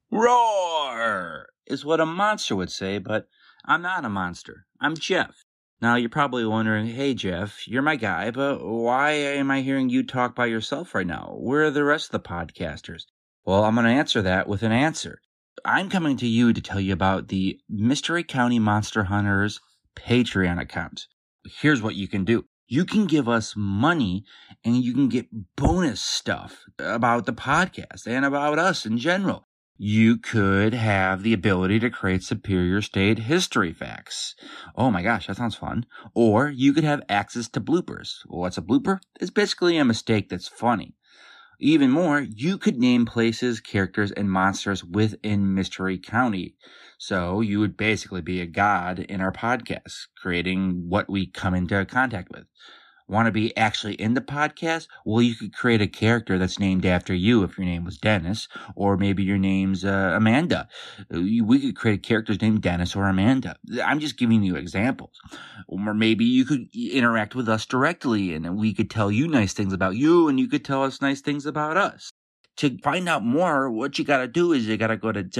Roar is what a monster would say, but I'm not a monster. I'm Jeff. Now, you're probably wondering, hey, Jeff, you're my guy, but why am I hearing you talk by yourself right now? Where are the rest of the podcasters? Well, I'm going to answer that with an answer. I'm coming to you to tell you about the Mystery County Monster Hunters Patreon account. Here's what you can do. You can give us money and you can get bonus stuff about the podcast and about us in general. You could have the ability to create Superior State history facts. Oh my gosh, that sounds fun. Or you could have access to bloopers. What's a blooper? It's basically a mistake that's funny. Even more, you could name places, characters, and monsters within Mystery County. So you would basically be a god in our podcast, creating what we come into contact with. Want to be actually in the podcast? Well, you could create a character that's named after you if your name was Dennis, or maybe your name's Amanda. We could create characters named Dennis or Amanda. I'm just giving you examples. Or maybe you could interact with us directly, and we could tell you nice things about you, and you could tell us nice things about us. To find out more, what you gotta do is you gotta go to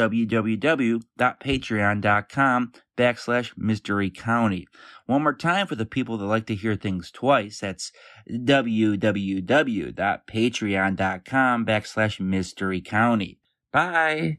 www.patreon.com/Mystery County. One more time for the people that like to hear things twice, that's www.patreon.com/Mystery County. Bye.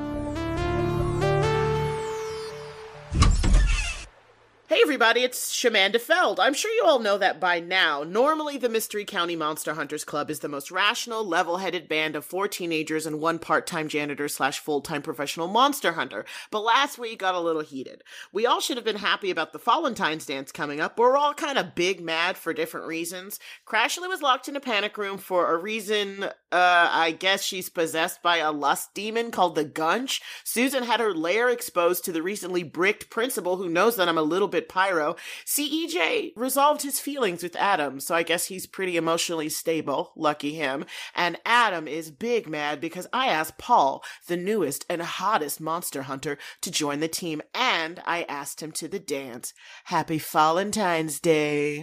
Hey everybody, it's Shamanda Feld. I'm sure you all know that by now. Normally, the Mystery County Monster Hunters Club is the most rational, level-headed band of 4 teenagers and 1 part-time janitor / full-time professional monster hunter. But last week got a little heated. We all should have been happy about the Valentine's dance coming up, but we're all kind of big mad for different reasons. Crashly was locked in a panic room for a reason, I guess she's possessed by a lust demon called the Gunch. Susan had her lair exposed to the recently bricked principal who knows that I'm a little bit pyro. CEJ resolved his feelings with Adam, so I guess he's pretty emotionally stable, lucky him. And Adam is big mad because I asked Paul, the newest and hottest monster hunter, to join the team, and I asked him to the dance. Happy Valentine's Day.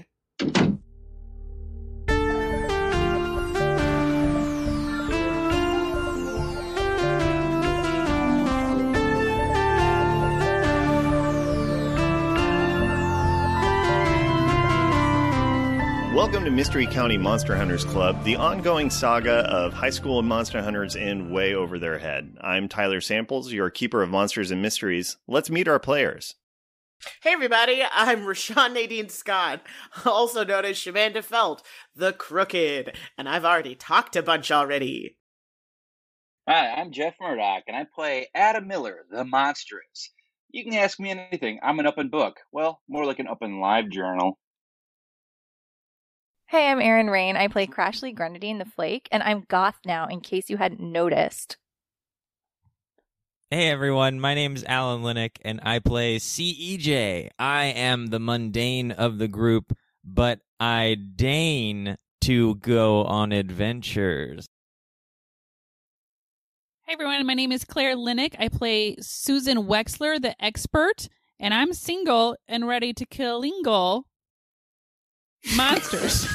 Welcome to Mystery County Monster Hunters Club, the ongoing saga of high school monster hunters in way over their head. I'm Tyler Samples, your keeper of monsters and mysteries. Let's meet our players. Hey everybody, I'm Rashawn Nadine Scott, also known as Shamanda Felt, the Crooked, and I've already talked a bunch already. Hi, I'm Jeff Murdoch, and I play Adam Miller, the Monstrous. You can ask me anything. I'm an open book. Well, more like an open live journal. Hey, I'm Erin Rain. I play Crashly Grenadine the Flake, and I'm goth now, in case you hadn't noticed. Hey everyone, my name's Alan Linick, and I play CEJ. I am the mundane of the group, but I deign to go on adventures. Hey everyone, my name is Claire Linick. I play Susan Wexler, the expert, and I'm single and ready to kill Ingle monsters.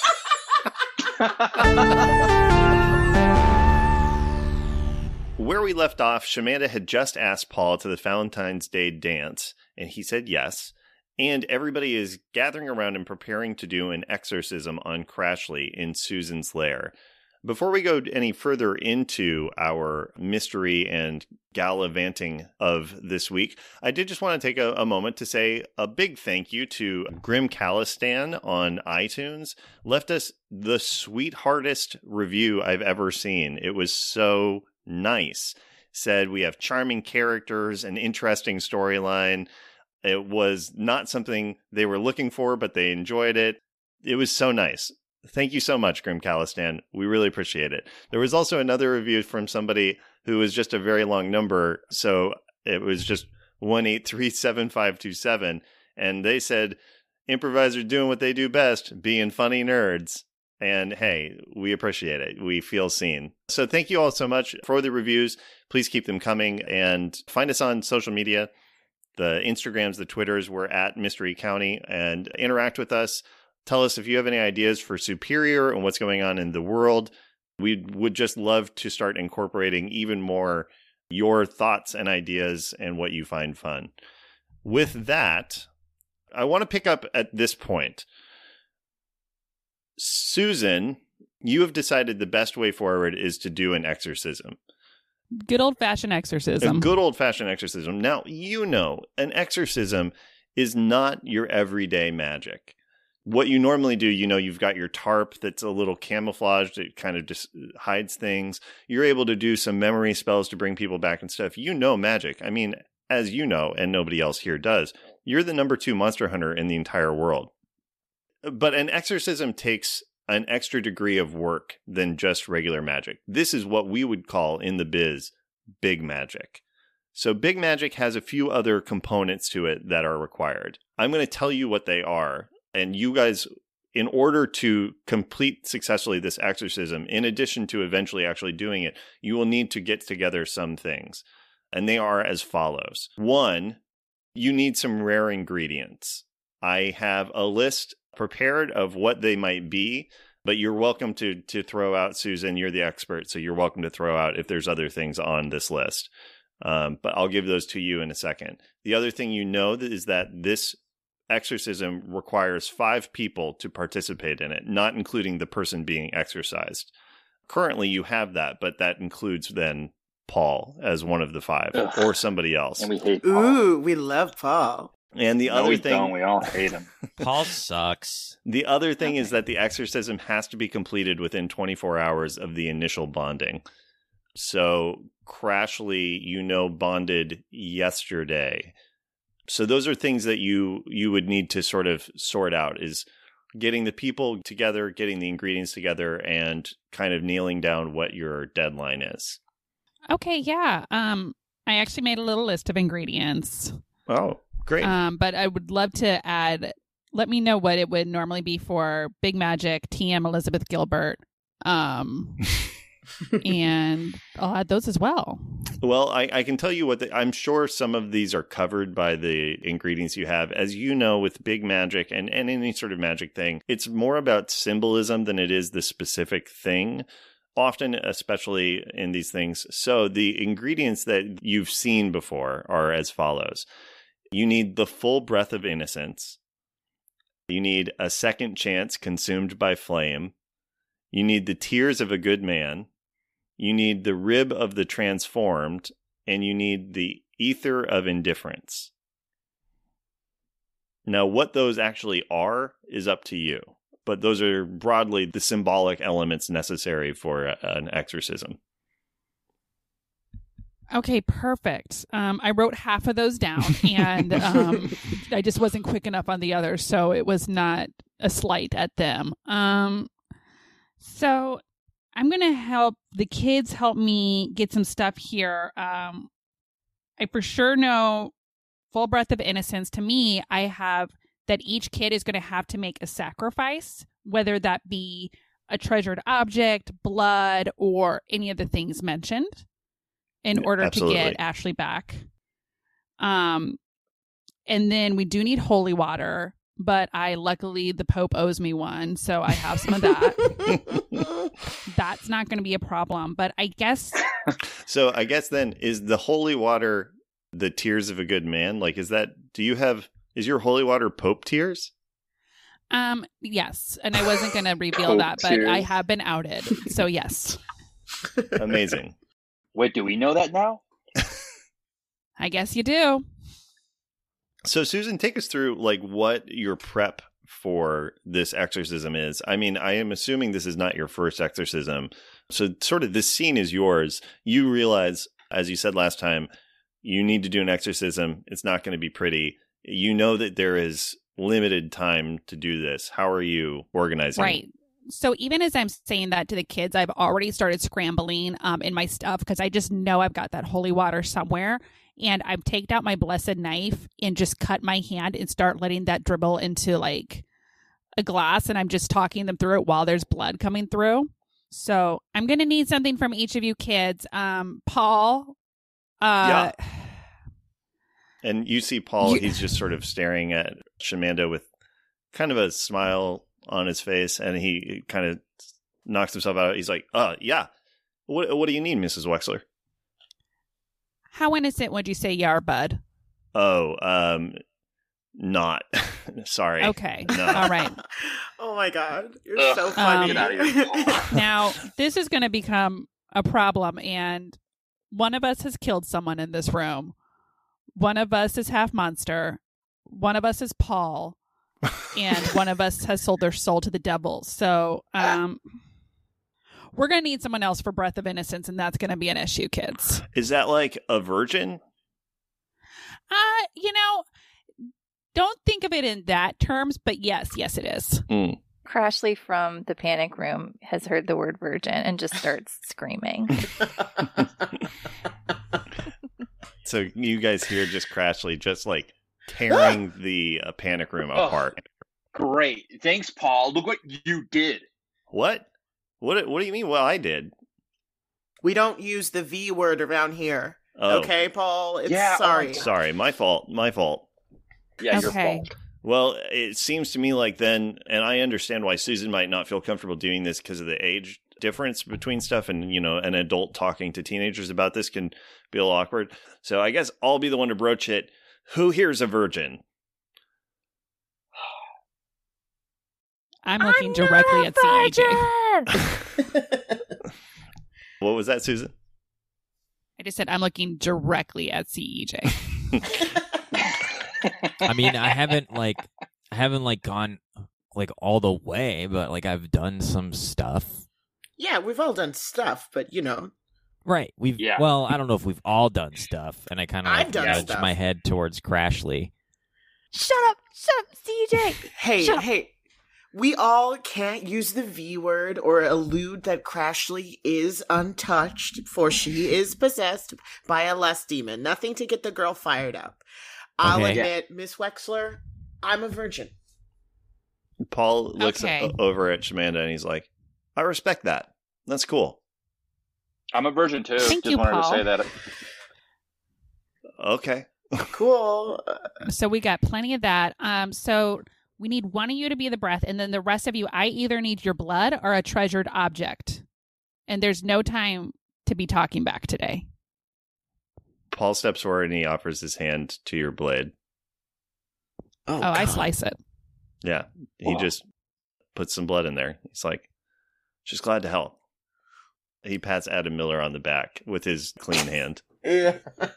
Where we left off, Shamanda had just asked Paul to the Valentine's Day dance, and he said yes. And everybody is gathering around and preparing to do an exorcism on Crashly in Susan's lair. Before we go any further into our mystery and gallivanting of this week, I did just want to take a moment to say a big thank you to Grim Calistan on iTunes. Left us the sweetheartest review I've ever seen. It was so nice. Said we have charming characters, an interesting storyline. It was not something they were looking for, but they enjoyed it. It was so nice. Thank you so much, Grim Calistan. We really appreciate it. There was also another review from somebody who was just a very long number. So it was just 1837527. And they said, improvisers doing what they do best, being funny nerds. And hey, we appreciate it. We feel seen. So thank you all so much for the reviews. Please keep them coming and find us on social media. The Instagrams, the Twitters, we're at Mystery County, and interact with us. Tell us if you have any ideas for Superior and what's going on in the world. We would just love to start incorporating even more your thoughts and ideas and what you find fun. With that, I want to pick up at this point. Susan, you have decided the best way forward is to do an exorcism. Good old-fashioned exorcism. A good old-fashioned exorcism. Now, an exorcism is not your everyday magic. What you normally do, you've got your tarp that's a little camouflaged. It kind of just hides things. You're able to do some memory spells to bring people back and stuff. Magic. I mean, as you know, and nobody else here does, you're the number 2 monster hunter in the entire world. But an exorcism takes an extra degree of work than just regular magic. This is what we would call in the biz big magic. So big magic has a few other components to it that are required. I'm going to tell you what they are. And you guys, in order to complete successfully this exorcism, in addition to eventually actually doing it, you will need to get together some things. And they are as follows. 1, you need some rare ingredients. I have a list prepared of what they might be, but you're welcome to throw out, Susan, you're the expert, so you're welcome to throw out if there's other things on this list. But I'll give those to you in a second. The other thing is that this exorcism requires 5 people to participate in it, not including the person being exorcised. Currently, you have that, but that includes then Paul as one of the 5, or somebody else. And we hate Paul. Ooh, we love Paul. And the other thing, don't. We all hate him. Paul sucks. The other thing is that the exorcism has to be completed within 24 hours of the initial bonding. So Crashly, bonded yesterday. So those are things that you would need to sort of sort out, is getting the people together, getting the ingredients together, and kind of nailing down what your deadline is. Okay, yeah. I actually made a little list of ingredients. Oh, great. But I would love to add, let me know what it would normally be for Big Magic, TM Elizabeth Gilbert. And I'll add those as well. Well, I can tell you I'm sure some of these are covered by the ingredients you have. As you know, with Big Magic and any sort of magic thing, it's more about symbolism than it is the specific thing. Often, especially in these things. So the ingredients that you've seen before are as follows. You need the full breath of innocence. You need a second chance consumed by flame. You need the tears of a good man. You need the rib of the transformed. And you need the ether of indifference. Now, what those actually are is up to you. But those are broadly the symbolic elements necessary for an exorcism. Okay, perfect. I wrote half of those down, and I just wasn't quick enough on the others, so it was not a slight at them. So I'm going to help the kids help me get some stuff here. I for sure know full breath of innocence. To me, I have that each kid is going to have to make a sacrifice, whether that be a treasured object, blood, or any of the things mentioned, in order Absolutely. to get Ashley back. And then we do need holy water, but luckily the Pope owes me one, so I have some of that. That's not going to be a problem, but I guess... So I guess then, is the holy water the tears of a good man? Like, is your holy water Pope tears? Yes. And I wasn't going to reveal Pope that, but tears. I have been outed. So yes. Amazing. Wait, do we know that now? I guess you do. So Susan, take us through what your prep for this exorcism is. I mean, I am assuming this is not your first exorcism. So sort of this scene is yours. You realize, as you said last time, you need to do an exorcism. It's not going to be pretty. You know that there is limited time to do this. How are you organizing? Right. So even as I'm saying that to the kids, I've already started scrambling in my stuff because I just know I've got that holy water somewhere. And I've taken out my blessed knife and just cut my hand and start letting that dribble into a glass. And I'm just talking them through it while there's blood coming through. So I'm going to need something from each of you kids. Paul. Yeah. And you see Paul, he's just sort of staring at Shamanda with kind of a smile on his face, and he kind of knocks himself out. He's like, yeah. What do you need, Mrs. Wexler? How innocent would you say you are, bud? Oh, not. Sorry. Okay. No. All right. Oh my god, you're Ugh, so funny. get out of here, Paul. Now, this is going to become a problem, and one of us has killed someone in this room. One of us is half monster. One of us is Paul. And one of us has sold their soul to the devil. So, we're going to need someone else for Breath of Innocence, and that's going to be an issue, kids. Is that like a virgin? Don't think of it in that terms, but yes, it is. Mm. Crashly from the panic room has heard the word virgin and just starts screaming. So you guys hear just Crashly just like tearing the panic room apart. Great. Thanks, Paul. Look what you did. What? What do you mean? Well, I did. We don't use the V word around here. Oh. Okay, Paul? It's Yeah, sorry. Sorry, my fault. Yeah, your Okay. fault. Well, it seems to me like then, and I understand why Susan might not feel comfortable doing this because of the age difference between stuff, and an adult talking to teenagers about this can be a little awkward. So I guess I'll be the one to broach it. Who here's a virgin? I'm looking directly at CEJ. What was that, Susan? I just said I'm looking directly at CEJ. I mean, I haven't gone like all the way, but like I've done some stuff. Yeah, we've all done stuff, but Right. Yeah. Well, I don't know if we've all done stuff, and I kind of I've done nudged stuff. my head towards Crashly. Shut up, CJ. Shut up. Hey, we all can't use the V word or allude that Crashly is untouched, for she is possessed by a lust demon. Nothing to get the girl fired up. I'll Okay. admit, Miss Wexler, I'm a virgin. Paul looks Okay. over at Shamanda and he's like, I respect that. That's cool. I'm a virgin too. Thank Just you, wanted Paul. to say that. Okay. Cool. So we got plenty of that. So we need one of you to be the breath, and then the rest of you, I either need your blood or a treasured object. And there's no time to be talking back today. Paul steps forward and he offers his hand to your blade. Oh, I God. slice it. Yeah. He Wow. just puts some blood in there. He's like, just glad to help. He pats Adam Miller on the back with his clean hand. Yeah.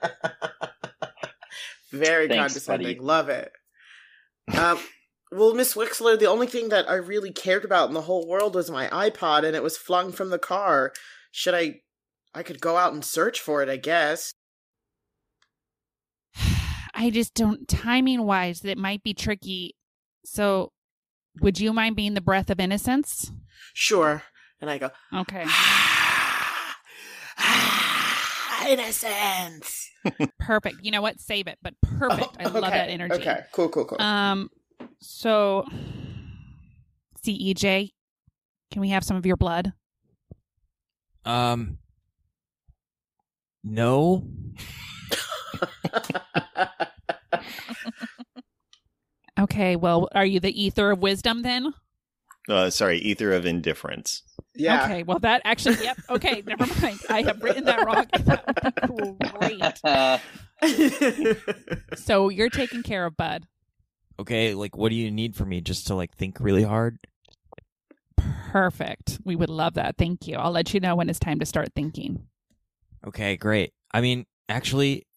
Very Thanks, condescending. buddy. Love it. Well, Miss Wixler, the only thing that I really cared about in the whole world was my iPod, and it was flung from the car. I could go out and search for it, I guess. I just don't, timing wise, that might be tricky. So would you mind being the breath of innocence? Sure. And I go, Okay. innocence. Perfect. You know what? Save it, but perfect. I love Okay, that energy. Okay, cool. So CEJ, can we have some of your blood? No. Okay, well, are you the ether of wisdom then? Sorry, ether of indifference. Yeah. Okay, well, that actually, yep. Okay, never mind. I have written that wrong. That would be great. So you're taking care of Bud. Okay, like what do you need from me? Just to like think really hard? Perfect. We would love that. Thank you. I'll let you know when it's time to start thinking. Okay, great. I mean, actually,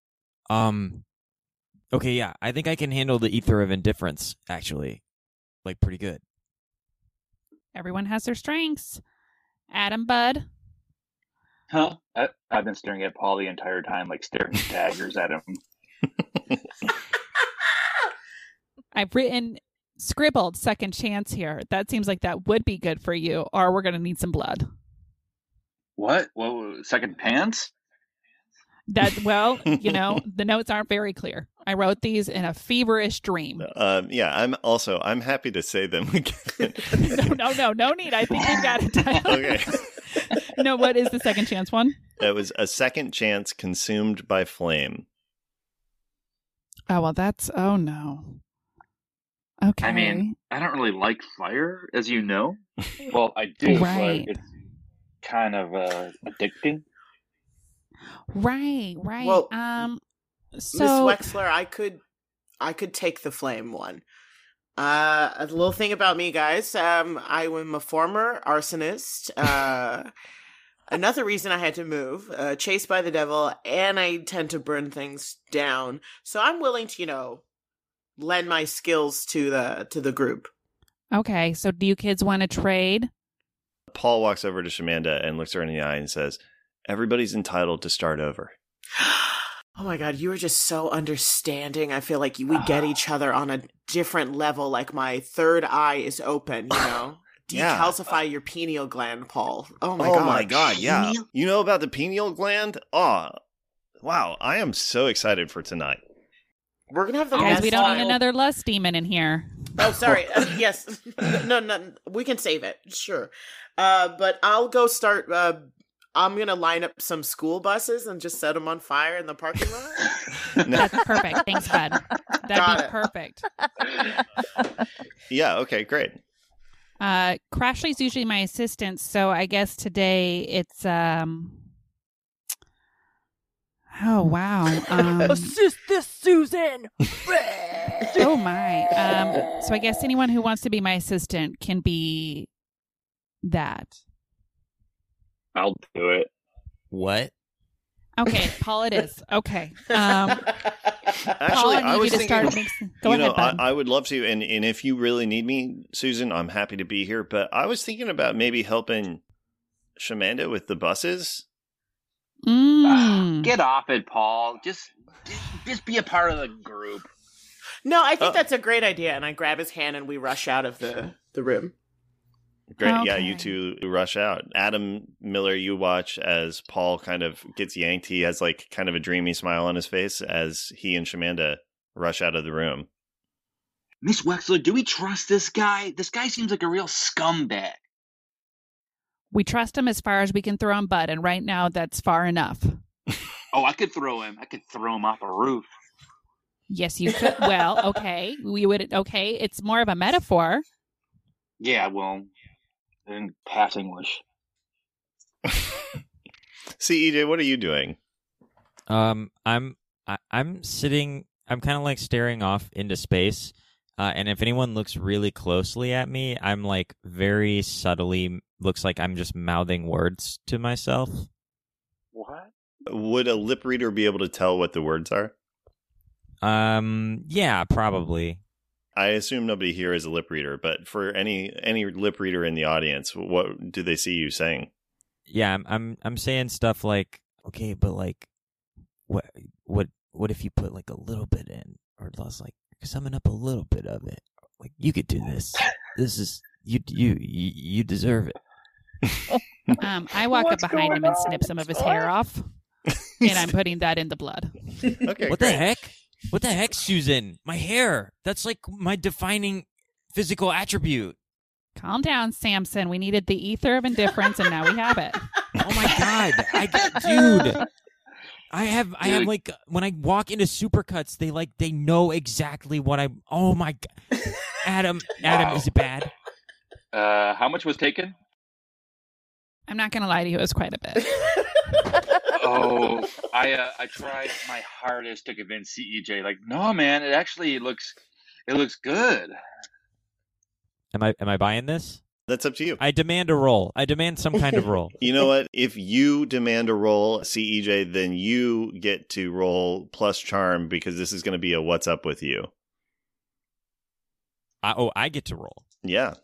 okay, yeah, I think I can handle the ether of indifference, actually. Like, pretty good. Everyone has their strengths. Adam, Bud. Huh? I've been staring at Paul the entire time, like staring daggers at him. I've scribbled second chance here. That seems like that would be good for you, or we're going to need some blood. What? Whoa, second pants? Well, the notes aren't very clear. I wrote these in a feverish dream. Yeah, I'm happy to say them again. No need. I think we've got it. Okay. No, what is the second chance one? It was a second chance consumed by flame. Oh, well, oh no. Okay. I mean, I don't really like fire, as you know. Well, I do, Right. but it's kind of addicting. Right. Well, So Miss Wexler, I could take the flame one. A little thing about me, guys. I am a former arsonist. Another reason I had to move, chased by the devil, and I tend to burn things down. So I'm willing to, lend my skills to the group. okay. So do you kids want to trade? Paul walks over to Shamanda and looks her in the eye and says, "Everybody's entitled to start over." Oh my god, you are just so understanding. I feel like we get each other on a different level, like my third eye is open, Yeah. Decalcify your pineal gland, Paul. Oh my Oh god. my god, yeah. You know about the pineal gland? Oh, wow. I am so excited for tonight. We're gonna have the Guys, best we don't time. need another lust demon in here. Oh, sorry. Yes. No, we can save it. Sure. But I'll go start. I'm going to line up some school buses and just set them on fire in the parking lot. That's perfect. Thanks, bud. Got That'd be it. perfect. Yeah, okay, great. Crashly's usually my assistant, so I guess today it's oh wow. Assist this, Susan. Oh my. So I guess anyone who wants to be my assistant can be that. I'll do it. What? Okay, Paul it is. Okay. Paul, Actually, I I need was you to thinking, start go ahead, bud. I would love to, and if you really need me, Susan, I'm happy to be here, but I was thinking about maybe helping Shamanda with the buses. Get off it, Paul. Just be a part of the group. No, I think that's a great idea. And I grab his hand and we rush out of the room. Great, Okay. yeah, you two rush out. Adam Miller, you watch as Paul kind of gets yanked. He has like kind of a dreamy smile on his face as he and Shamanda rush out of the room. Miss Wexler, do we trust this guy? This guy seems like a real scumbag. We trust him as far as we can throw him, bud, and right now that's far enough. Oh, I could throw him. I could throw him off a roof. Yes, you could. Well, okay. We would. Okay, it's more of a metaphor. Yeah, well, in past English. CEJ, what are you doing? I'm sitting. I'm kind of like staring off into space, and if anyone looks really closely at me, I'm like very subtly looks like I'm just mouthing words to myself. What? Would a lip reader be able to tell what the words are? Yeah, probably. I assume nobody here is a lip reader, but for any lip reader in the audience, what do they see you saying? Yeah, I'm saying stuff like, okay, but like, what if you put like a little bit in, or less, like summing up a little bit of it? Like, you could do this. This is you deserve it. I walk up behind him and snip some of his hair off, and I'm putting that in the blood. Okay, What the heck? What the heck, Susan? My hair. That's like my defining physical attribute. Calm down, Samson. We needed the ether of indifference, and now we have it. Oh my god. Dude. I have like when I walk into Supercuts, they know exactly what oh my god. Adam, is it bad? How much was taken? I'm not going to lie to you. It was quite a bit. Oh, I tried my hardest to convince CEJ. Like, no, man, it looks good. Am I buying this? That's up to you. I demand a roll. I demand some kind of roll. You know what? If you demand a roll, CEJ, then you get to roll plus charm because this is going to be a what's up with you. I get to roll. Yeah.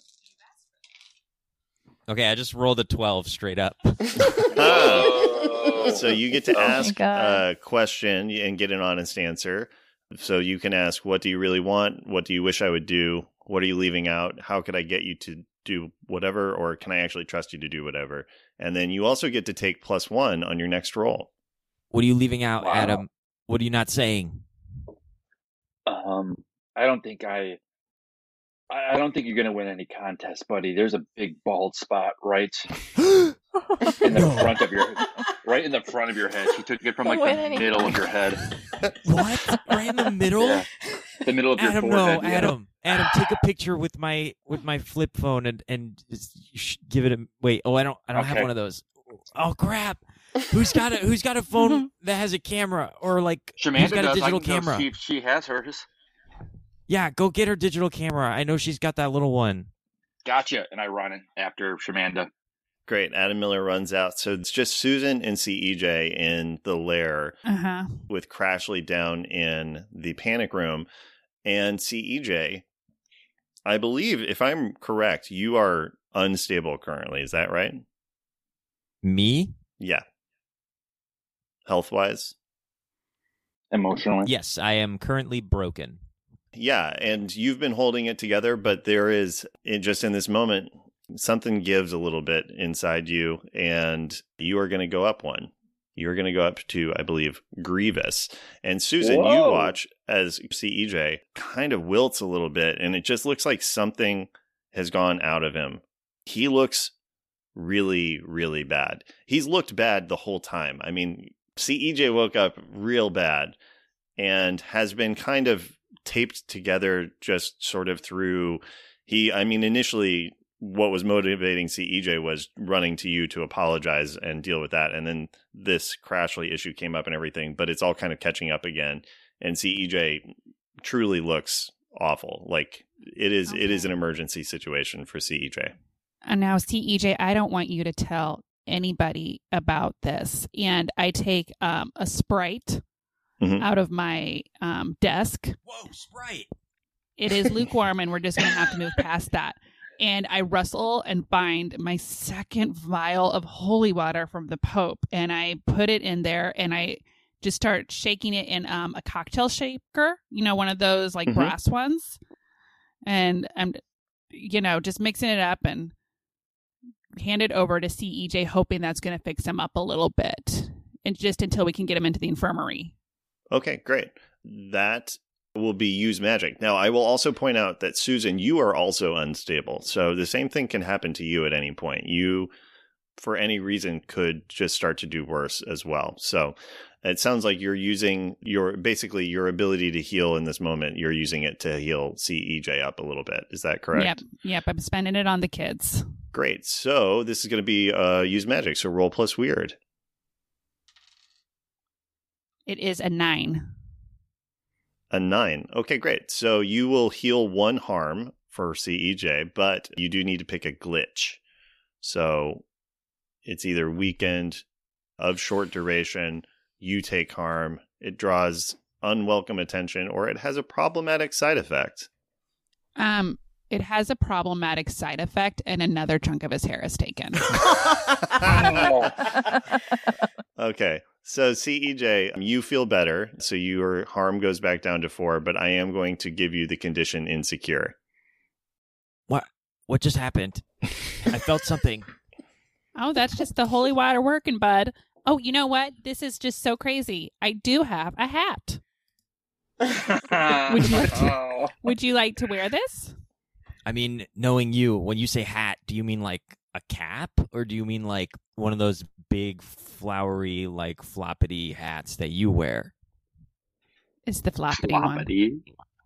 Okay, I just rolled a 12 straight up. So you get to Oh my ask God. a question and get an honest answer. So you can ask, what do you really want? What do you wish I would do? What are you leaving out? How could I get you to do whatever? Or can I actually trust you to do whatever? And then you also get to take +1 on your next roll. What are you leaving out, Wow. Adam? What are you not saying? I don't think I don't think you're gonna win any contest, buddy. There's a big bald spot right in the front of your head. She took it from like Win the any middle of your head. What? Right in the middle? Yeah. The middle of your Adam, forehead. no, yeah. Adam, take a picture with my flip phone and just give it a wait. Oh, I don't have Okay. one of those. Oh crap! Who's got a phone that has a camera, or like who's Shamanda got a does. digital I can camera? go see if she has hers. Yeah, go get her digital camera. I know she's got that little one. Gotcha. And I run it after Shamanda. Great. Adam Miller runs out. So it's just Susan and CEJ in the lair with Crashly down in the panic room. And CEJ, I believe, if I'm correct, you are unstable currently. Is that right? Me? Yeah. Health-wise? Emotionally. Yes, I am currently broken. Yeah, and you've been holding it together, but there is, just in this moment, something gives a little bit inside you, and you are going to go up one. You're going to go up to, I believe, Grievous. And Susan, Whoa. you watch as CEJ kind of wilts a little bit, and it just looks like something has gone out of him. He looks really, really bad. He's looked bad the whole time. I mean, CEJ woke up real bad and has been kind of taped together just sort of through initially what was motivating CEJ was running to you to apologize and deal with that. And then this Crashly issue came up and everything, but it's all kind of catching up again. And CEJ truly looks awful. Like it is an emergency situation for CEJ. And now, CEJ, I don't want you to tell anybody about this. And I take a Sprite out of my desk. Whoa, Sprite! It is lukewarm, and we're just going to have to move past that. And I rustle and find my second vial of holy water from the Pope, and I put it in there, and I just start shaking it in a cocktail shaker, one of those like brass ones. And I'm, just mixing it up and hand it over to CEJ, hoping that's going to fix him up a little bit, and just until we can get him into the infirmary. Okay, great. That will be use magic. Now, I will also point out that, Susan, you are also unstable. So the same thing can happen to you at any point. You, for any reason, could just start to do worse as well. So it sounds like you're using your ability to heal in this moment. You're using it to heal CEJ up a little bit. Is that correct? Yep. I'm spending it on the kids. Great. So this is going to be use magic. So roll plus weird. It is a 9. A 9. Okay, great. So you will heal 1 harm for CEJ, but you do need to pick a glitch. So it's either weakened, of short duration, you take harm, it draws unwelcome attention, or it has a problematic side effect. It has a problematic side effect, and another chunk of his hair is taken. Okay. So CEJ, you feel better. So your harm goes back down to 4, but I am going to give you the condition insecure. What just happened? I felt something. Oh, that's just the holy water working, bud. Oh, you know what? This is just so crazy. I do have a hat. Would you like to wear this? I mean, knowing you, when you say hat, do you mean like a cap, or do you mean like one of those big flowery like floppity hats that you wear? It's the floppity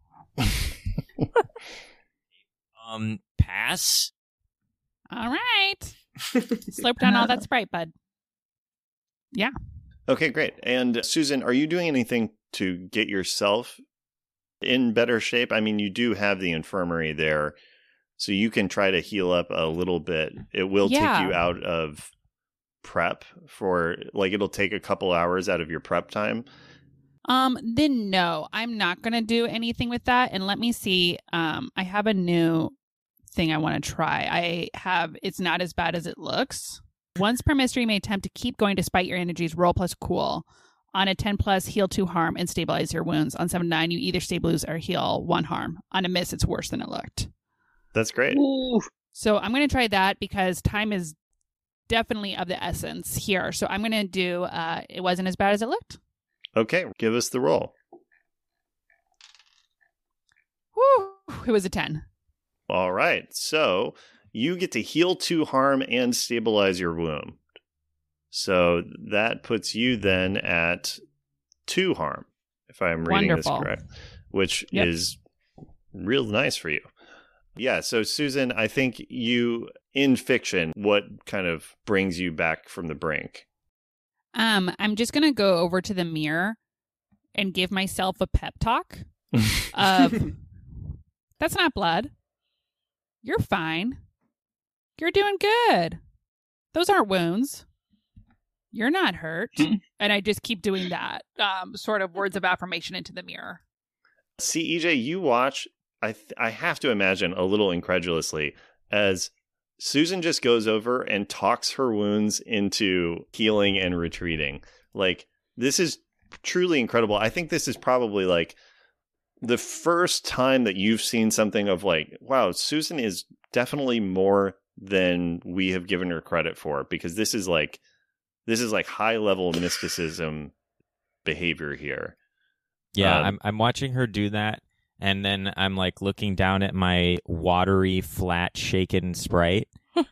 one. Pass. All right. Slurp down all that Sprite, bud. Yeah. Okay, great. And Susan, are you doing anything to get yourself in better shape? I mean, you do have the infirmary there, so you can try to heal up a little bit. It will take you out of prep for, like, it'll take a couple hours out of your prep time. Then no, I'm not going to do anything with that. And let me see. I have a new thing I want to try. It's not as bad as it looks. Once per mystery, you may attempt to keep going despite your energies. Roll plus cool. On a 10 plus, heal 2 harm and stabilize your wounds. On 7-9, you either stabilize or heal 1 harm. On a miss, it's worse than it looked. That's great. Ooh. So I'm going to try that because time is definitely of the essence here. So I'm going to do, it wasn't as bad as it looked. Okay, give us the roll. Woo! It was a 10. All right, so you get to heal 2 harm and stabilize your wound. So that puts you then at 2 harm, if I'm reading this correct, which is real nice for you. Yeah, so Susan, I think you, in fiction, what kind of brings you back from the brink? I'm just gonna go over to the mirror and give myself a pep talk of that's not blood. You're fine. You're doing good. Those aren't wounds. You're not hurt. And I just keep doing that sort of words of affirmation into the mirror. See, EJ, you watch, I have to imagine a little incredulously, as Susan just goes over and talks her wounds into healing and retreating. Like, this is truly incredible. I think this is probably like the first time that you've seen something of like, wow, Susan is definitely more than we have given her credit for, because this is like high level mysticism behavior here. Yeah, I'm watching her do that, and then I'm like looking down at my watery, flat, shaken Sprite,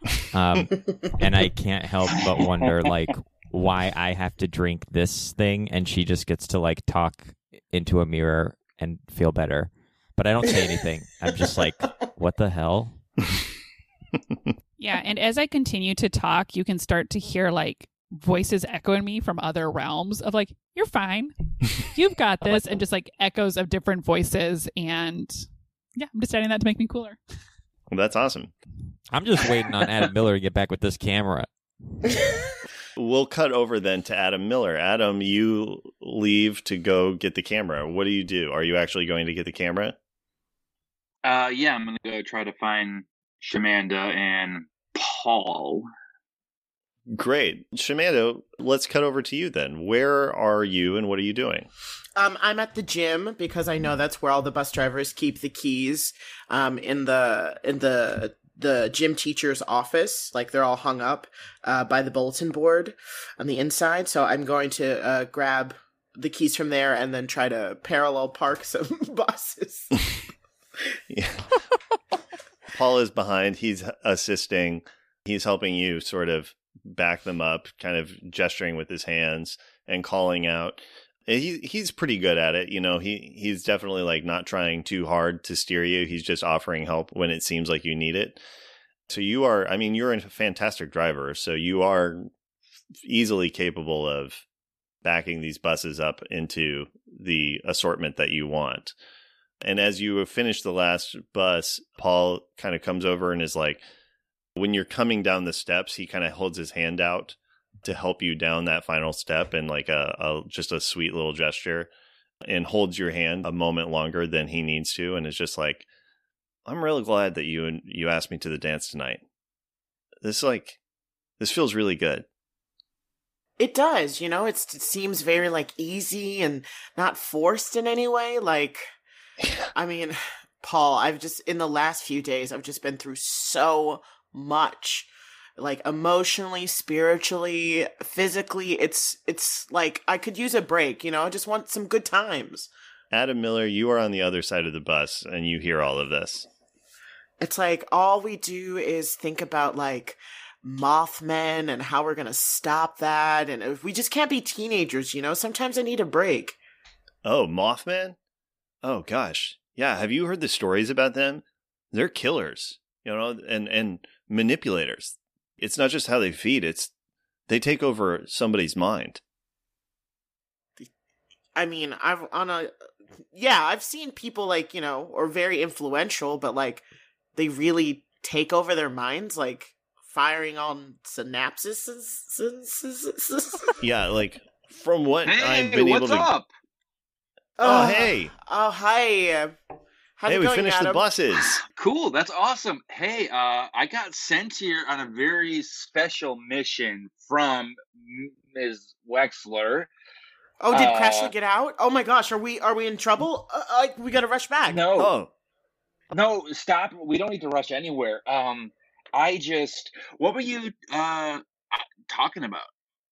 and I can't help but wonder like why I have to drink this thing, and she just gets to like talk into a mirror and feel better. But I don't say anything. I'm just like, what the hell? Yeah, and as I continue to talk, you can start to hear like voices echoing me from other realms of like, you're fine. You've got this. And just like echoes of different voices. And yeah, I'm just adding that to make me cooler. Well, that's awesome. I'm just waiting on Adam Miller to get back with this camera. We'll cut over then to Adam Miller. Adam, you leave to go get the camera. What do you do? Are you actually going to get the camera? Yeah, I'm going to go try to find Shamanda and Paul. Great. Shamanda, let's cut over to you then. Where are you and what are you doing? I'm at the gym because I know that's where all the bus drivers keep the keys in the gym teacher's office. Like, they're all hung up by the bulletin board on the inside. So I'm going to grab the keys from there and then try to parallel park some buses. Yeah. Paul is behind. He's assisting. He's helping you sort of back them up, kind of gesturing with his hands and calling out. He's pretty good at it. You know, he's definitely like not trying too hard to steer you. He's just offering help when it seems like you need it. So you're a fantastic driver. So you are easily capable of backing these buses up into the assortment that you want. And as you finish the last bus, Paul kind of comes over and is like, when you're coming down the steps, he kind of holds his hand out to help you down that final step, and like just a sweet little gesture, and holds your hand a moment longer than he needs to, and is just like, I'm really glad that you asked me to the dance tonight. This feels really good. It does, it seems very like easy and not forced in any way. Like, I mean, Paul, in the last few days, I've just been through so much, like emotionally, spiritually, physically. It's like I could use a break, I just want some good times. Adam Miller, you are on the other side of the bus and you hear all of this. It's like all we do is think about like Mothman and how we're gonna stop that, and we just can't be teenagers, sometimes I need a break. Oh, Mothman? Oh gosh. Yeah, have you heard the stories about them? They're killers, and manipulators. It's not just how they feed, they take over somebody's mind. I mean, I've seen people like, or very influential, but like they really take over their minds, like firing on synapses. Yeah, like from what I've been able to. What's up? Oh, hey. Oh, hi. How's it we going, finished Adam? the buses. Cool, that's awesome. Hey, I got sent here on a very special mission from Ms. Wexler. Oh, did Crashly get out? Oh my gosh, are we in trouble? We gotta rush back. No, stop. We don't need to rush anywhere. What were you talking about?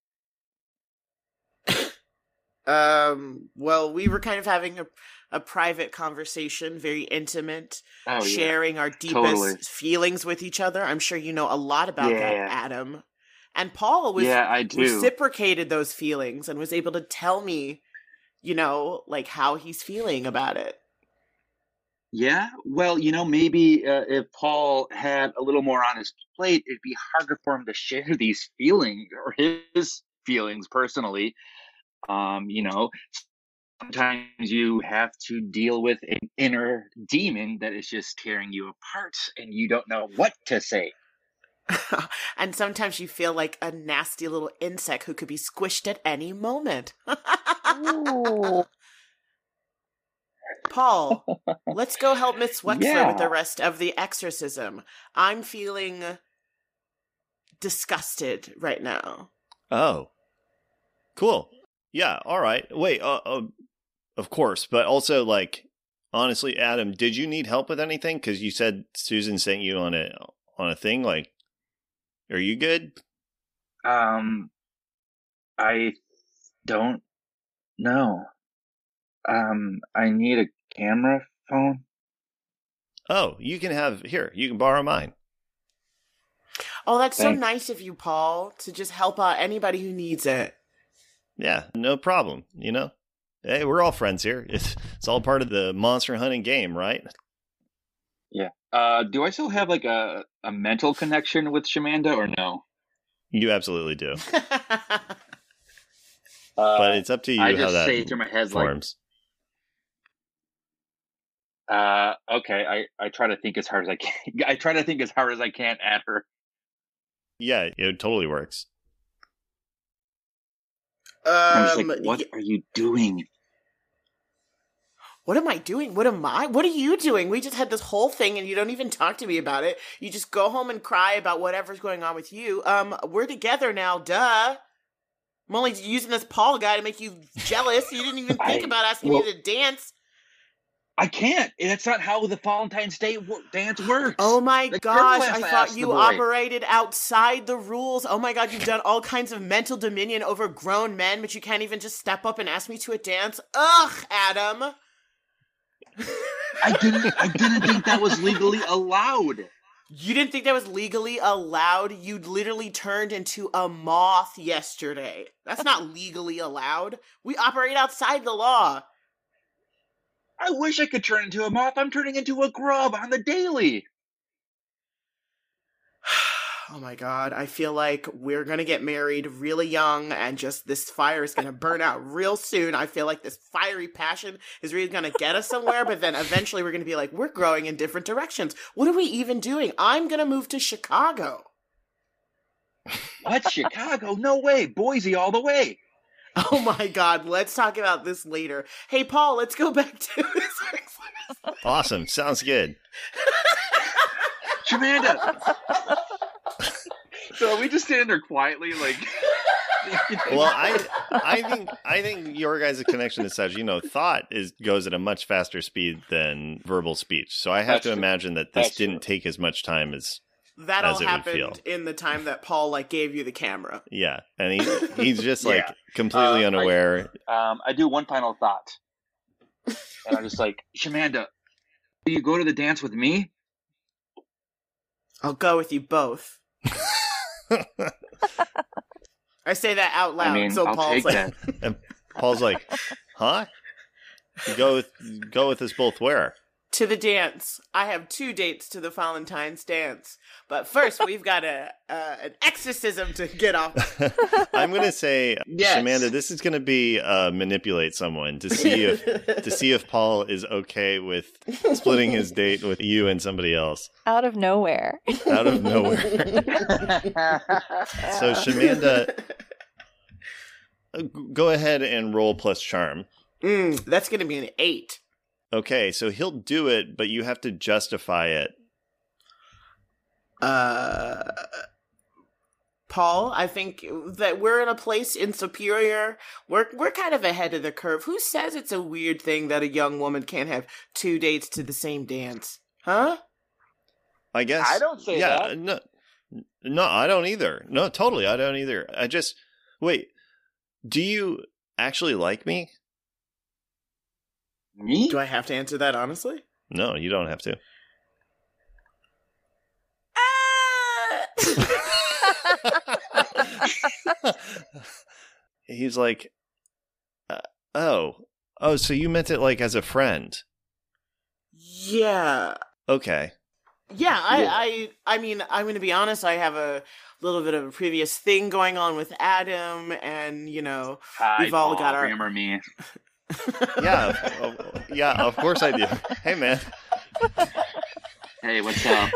Well, we were kind of having a private conversation, very intimate, sharing our deepest feelings with each other. I'm sure you know a lot about that, Adam. And Paul reciprocated those feelings and was able to tell me, like how he's feeling about it. Yeah, well, maybe if Paul had a little more on his plate, it'd be harder for him to share these feelings or his feelings personally. Sometimes you have to deal with an inner demon that is just tearing you apart and you don't know what to say. And sometimes you feel like a nasty little insect who could be squished at any moment. Paul, let's go help Miss Wexler with the rest of the exorcism. I'm feeling disgusted right now. Oh, cool. Yeah, all right. Wait, of course. But also, like, honestly, Adam, did you need help with anything? Because you said Susan sent you on a thing. Like, are you good? I don't know. I need a camera phone. Oh, you can borrow mine. Oh, that's Thanks. so nice of you, Paul, to just help out anybody who needs it. Yeah, no problem. Hey, we're all friends here. It's all part of the monster hunting game, right? Yeah. Do I still have like a mental connection with Shamanda or no? You absolutely do. But it's up to you I how just that say through my head forms. Okay. I try to think as hard as I can. I try to think as hard as I can at her. Yeah, it totally works. I'm just like, what are you doing? What am I doing? What am I? What are you doing? We just had this whole thing and you don't even talk to me about it. You just go home and cry about whatever's going on with you. We're together now, duh. I'm only using this Paul guy to make you jealous. You didn't even think about asking me to dance. I can't. That's not how the Valentine's Day dance works. Oh my gosh, I has to thought ask you the boy. operated outside the rules. Oh my god, you've done all kinds of mental dominion over grown men, but you can't even just step up and ask me to a dance? Ugh, Adam. I didn't think that was legally allowed. You didn't think that was legally allowed? You literally turned into a moth yesterday. That's not legally allowed. We operate outside the law. I wish I could turn into a moth. I'm turning into a grub on the daily. Oh my god, I feel like we're gonna get married really young and just this fire is gonna burn out real soon. I feel like this fiery passion is really gonna get us somewhere, but then eventually we're gonna be like, we're growing in different directions. What are we even doing? I'm gonna move to Chicago. What? Chicago? No way. Boise all the way. Oh my god, let's talk about this later. Hey Paul, let's go back to this. Awesome. Sounds good. Shamanda. So are we just standing there quietly like... Well, I think your guys' connection is such, thought goes at a much faster speed than verbal speech. So I have That's to true. imagine that this That's didn't true. take as much time as That as all it would feel. happened in the time that Paul gave you the camera. Yeah, and he's just Yeah. completely unaware. I do one final thought. And I'm just like, Shamanda, will you go to the dance with me? I'll go with you both. I say that out loud, I mean, so I'll Paul's take like, that. And Paul's like, huh? You go with us both where? to the dance. I have 2 dates to the Valentine's dance, but first we've got an exorcism to get off. I'm gonna say, Yes. Shamanda, this is gonna be manipulate someone to see if Paul is okay with splitting his date with you and somebody else Out of nowhere. out of nowhere. So Shamanda, go ahead and roll plus charm. That's gonna be an 8. Okay, so he'll do it, but you have to justify it. Paul, I think that we're in a place in Superior. We're kind of ahead of the curve. Who says it's a weird thing that a young woman can't have 2 dates to the same dance? Huh? I guess. I don't say yeah, that. No, I don't either. No, totally, I don't either. Wait, do you actually like me? Me? Do I have to answer that honestly? No, you don't have to. He's like, oh, so you meant it as a friend. Yeah. Okay. Yeah, I mean, I'm going to be honest. I have a little bit of a previous thing going on with Adam, and Hi, we've all Paul, got our. remember me? Yeah, of course I do. Hey, man. Hey, what's up?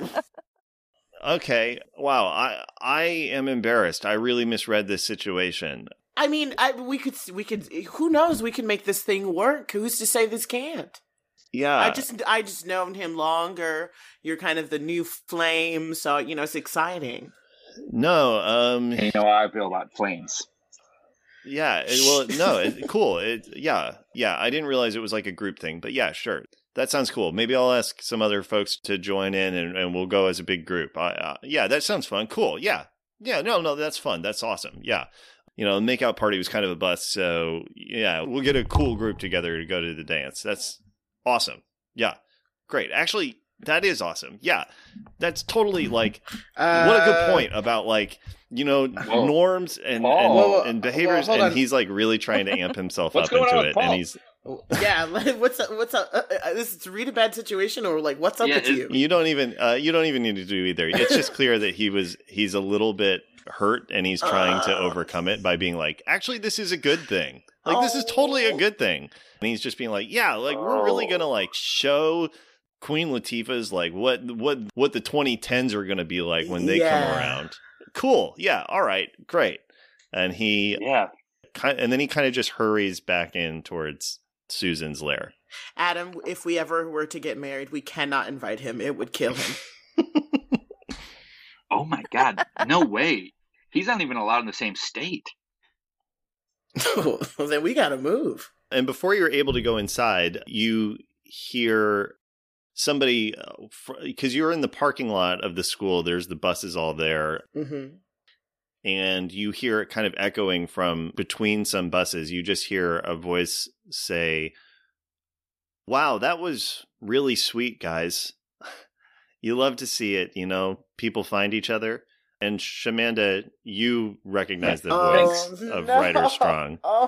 Okay. Wow. I am embarrassed. I really misread this situation. I mean, we could. Who knows? We can make this thing work. Who's to say this can't? Yeah. I just known him longer. You're kind of the new flame, so it's exciting. No. You know how I feel about flames. Yeah. Cool. Yeah. I didn't realize it was like a group thing, but yeah, sure. That sounds cool. Maybe I'll ask some other folks to join in, and we'll go as a big group. Yeah, that sounds fun. Cool. Yeah. No, that's fun. That's awesome. Yeah. The makeout party was kind of a bust, so yeah, we'll get a cool group together to go to the dance. That's awesome. Yeah. Great. Actually, that is awesome. Yeah. That's totally what a good point about norms and behaviors. Hold and on. he's really trying to amp himself What's up going into on with it. Paul? And he's, Yeah, what's up? Is it read a bad situation, or what's up with you? you don't even need to do either. It's just clear that he's a little bit hurt, and he's trying to overcome it by being actually, this is a good thing. This is totally a good thing. And he's just being we're really gonna show Queen Latifah's what the 2010s are gonna be like when they come around. Cool. Yeah. All right. Great. And then he kind of just hurries back in towards Susan's lair. Adam, if we ever were to get married, we cannot invite him. It would kill him. Oh my God. No way. He's not even allowed in the same state. Well, then we gotta move. And before you're able to go inside, you hear somebody, because you're in the parking lot of the school, there's the buses all there. Mm-hmm. And you hear it kind of echoing from between some buses. You just hear a voice say, "Wow, that was really sweet, guys. You love to see it, people find each other." And Shamanda, you recognize the voice of Ryder Strong. Oh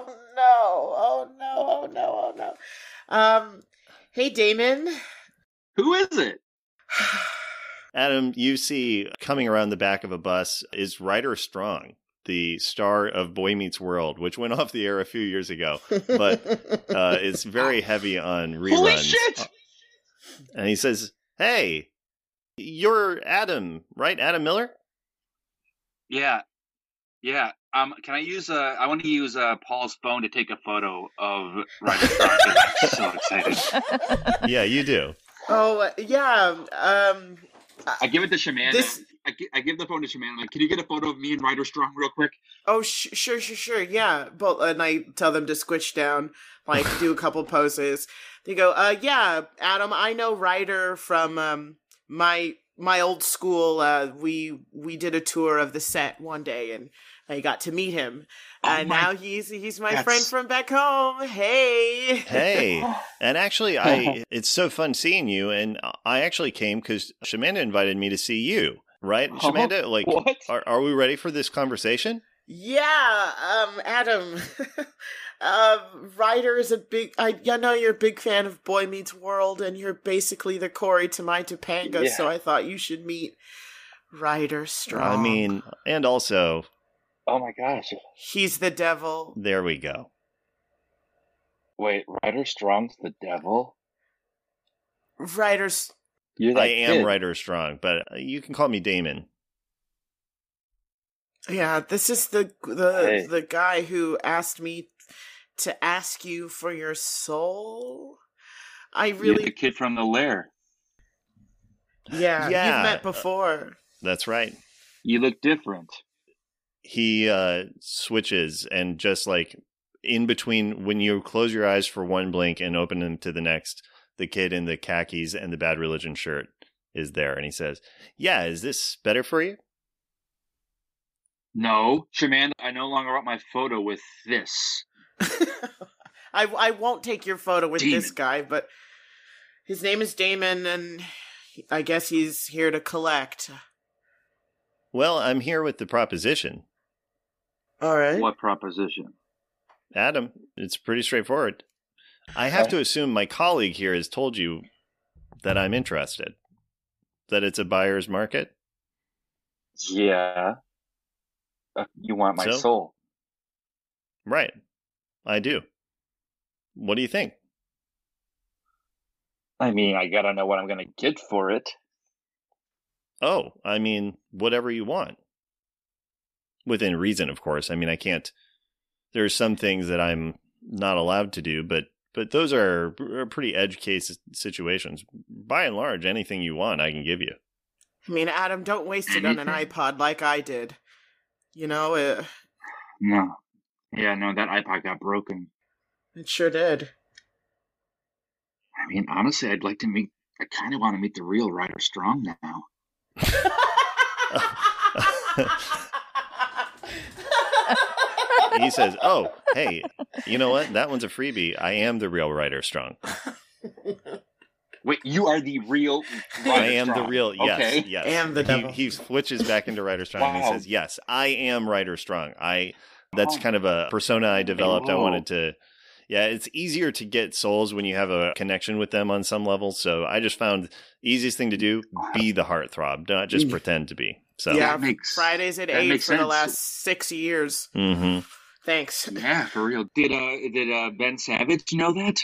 no. Hey, Damon. Who is it? Adam, you see coming around the back of a bus is Ryder Strong, the star of Boy Meets World, which went off the air a few years ago, but it's very heavy on reruns. Holy shit! And he says, "Hey, you're Adam, right? Adam Miller?" Yeah. Can I use I want to use Paul's phone to take a photo of Ryder Strong because I'm so excited. Yeah, you do. Oh, yeah. I give it to Shamanda. I give the phone to Shamanda. I'm like, can you get a photo of me and Ryder Strong real quick? Oh, sure. Yeah. But, and I tell them to squish down, do a couple poses. They go, yeah, Adam, I know Ryder from my old school. We did a tour of the set one day, and I got to meet him. And now he's my friend from back home. Hey. And actually, it's so fun seeing you. And I actually came because Shamanda invited me to see you, right? Shamanda, what? Are we ready for this conversation? Yeah, Adam. Ryder is I know you're a big fan of Boy Meets World, and you're basically the Corey to my Topanga, Yeah. so I thought you should meet Ryder Strong. I mean, and also, Oh my gosh. he's the devil. there we go. Wait, Ryder Strong's the devil? Ryder's. You're that I am kid. Ryder Strong, but you can call me Damon. Yeah, this is the Hey. the guy who asked me to ask you for your soul. I You're really, the kid from the lair. yeah, Yeah. you've met before. That's right. You look different. He switches, and just in between, when you close your eyes for one blink and open them to the next, the kid in the khakis and the Bad Religion shirt is there, and he says, "Yeah, is this better for you?" No, Shamanda, I no longer want my photo with this. I won't take your photo with this Damon. guy, but his name is Damon, and I guess he's here to collect. Well, I'm here with the proposition. All right. What proposition? Adam, it's pretty straightforward. I have to assume my colleague here has told you that I'm interested, that it's a buyer's market. Yeah. You want my So? soul. Right. I do. What do you think? I mean, I gotta know what I'm gonna get for it. Oh, I mean, whatever you want. Within reason, of course. I mean, I can't. There are some things that I'm not allowed to do, but those are pretty edge case situations. By and large, anything you want, I can give you. I mean, Adam, don't waste it on an iPod like I did. You know, No. Yeah, no, that iPod got broken. it sure did. I mean, honestly, I kind of want to meet the real Ryder Strong now. He says, "Oh, hey, you know what? That one's a freebie. I am the real Ryder Strong. Wait, you are the real I Ryder am the Strong. real. Yes, Okay. yes. And the devil. He switches back into Ryder Strong and he Wow. says, "Yes, I am Ryder Strong. That's Oh. kind of a persona I developed. I Whoa. wanted to." Yeah, it's easier to get souls when you have a connection with them on some level. So I just found the easiest thing to do: be the heartthrob, not just pretend to be. So Yeah, That makes- Fridays at that 8 makes for the sense. last 6 years. Mhm. Thanks. Yeah, for real. Did Ben Savage know that?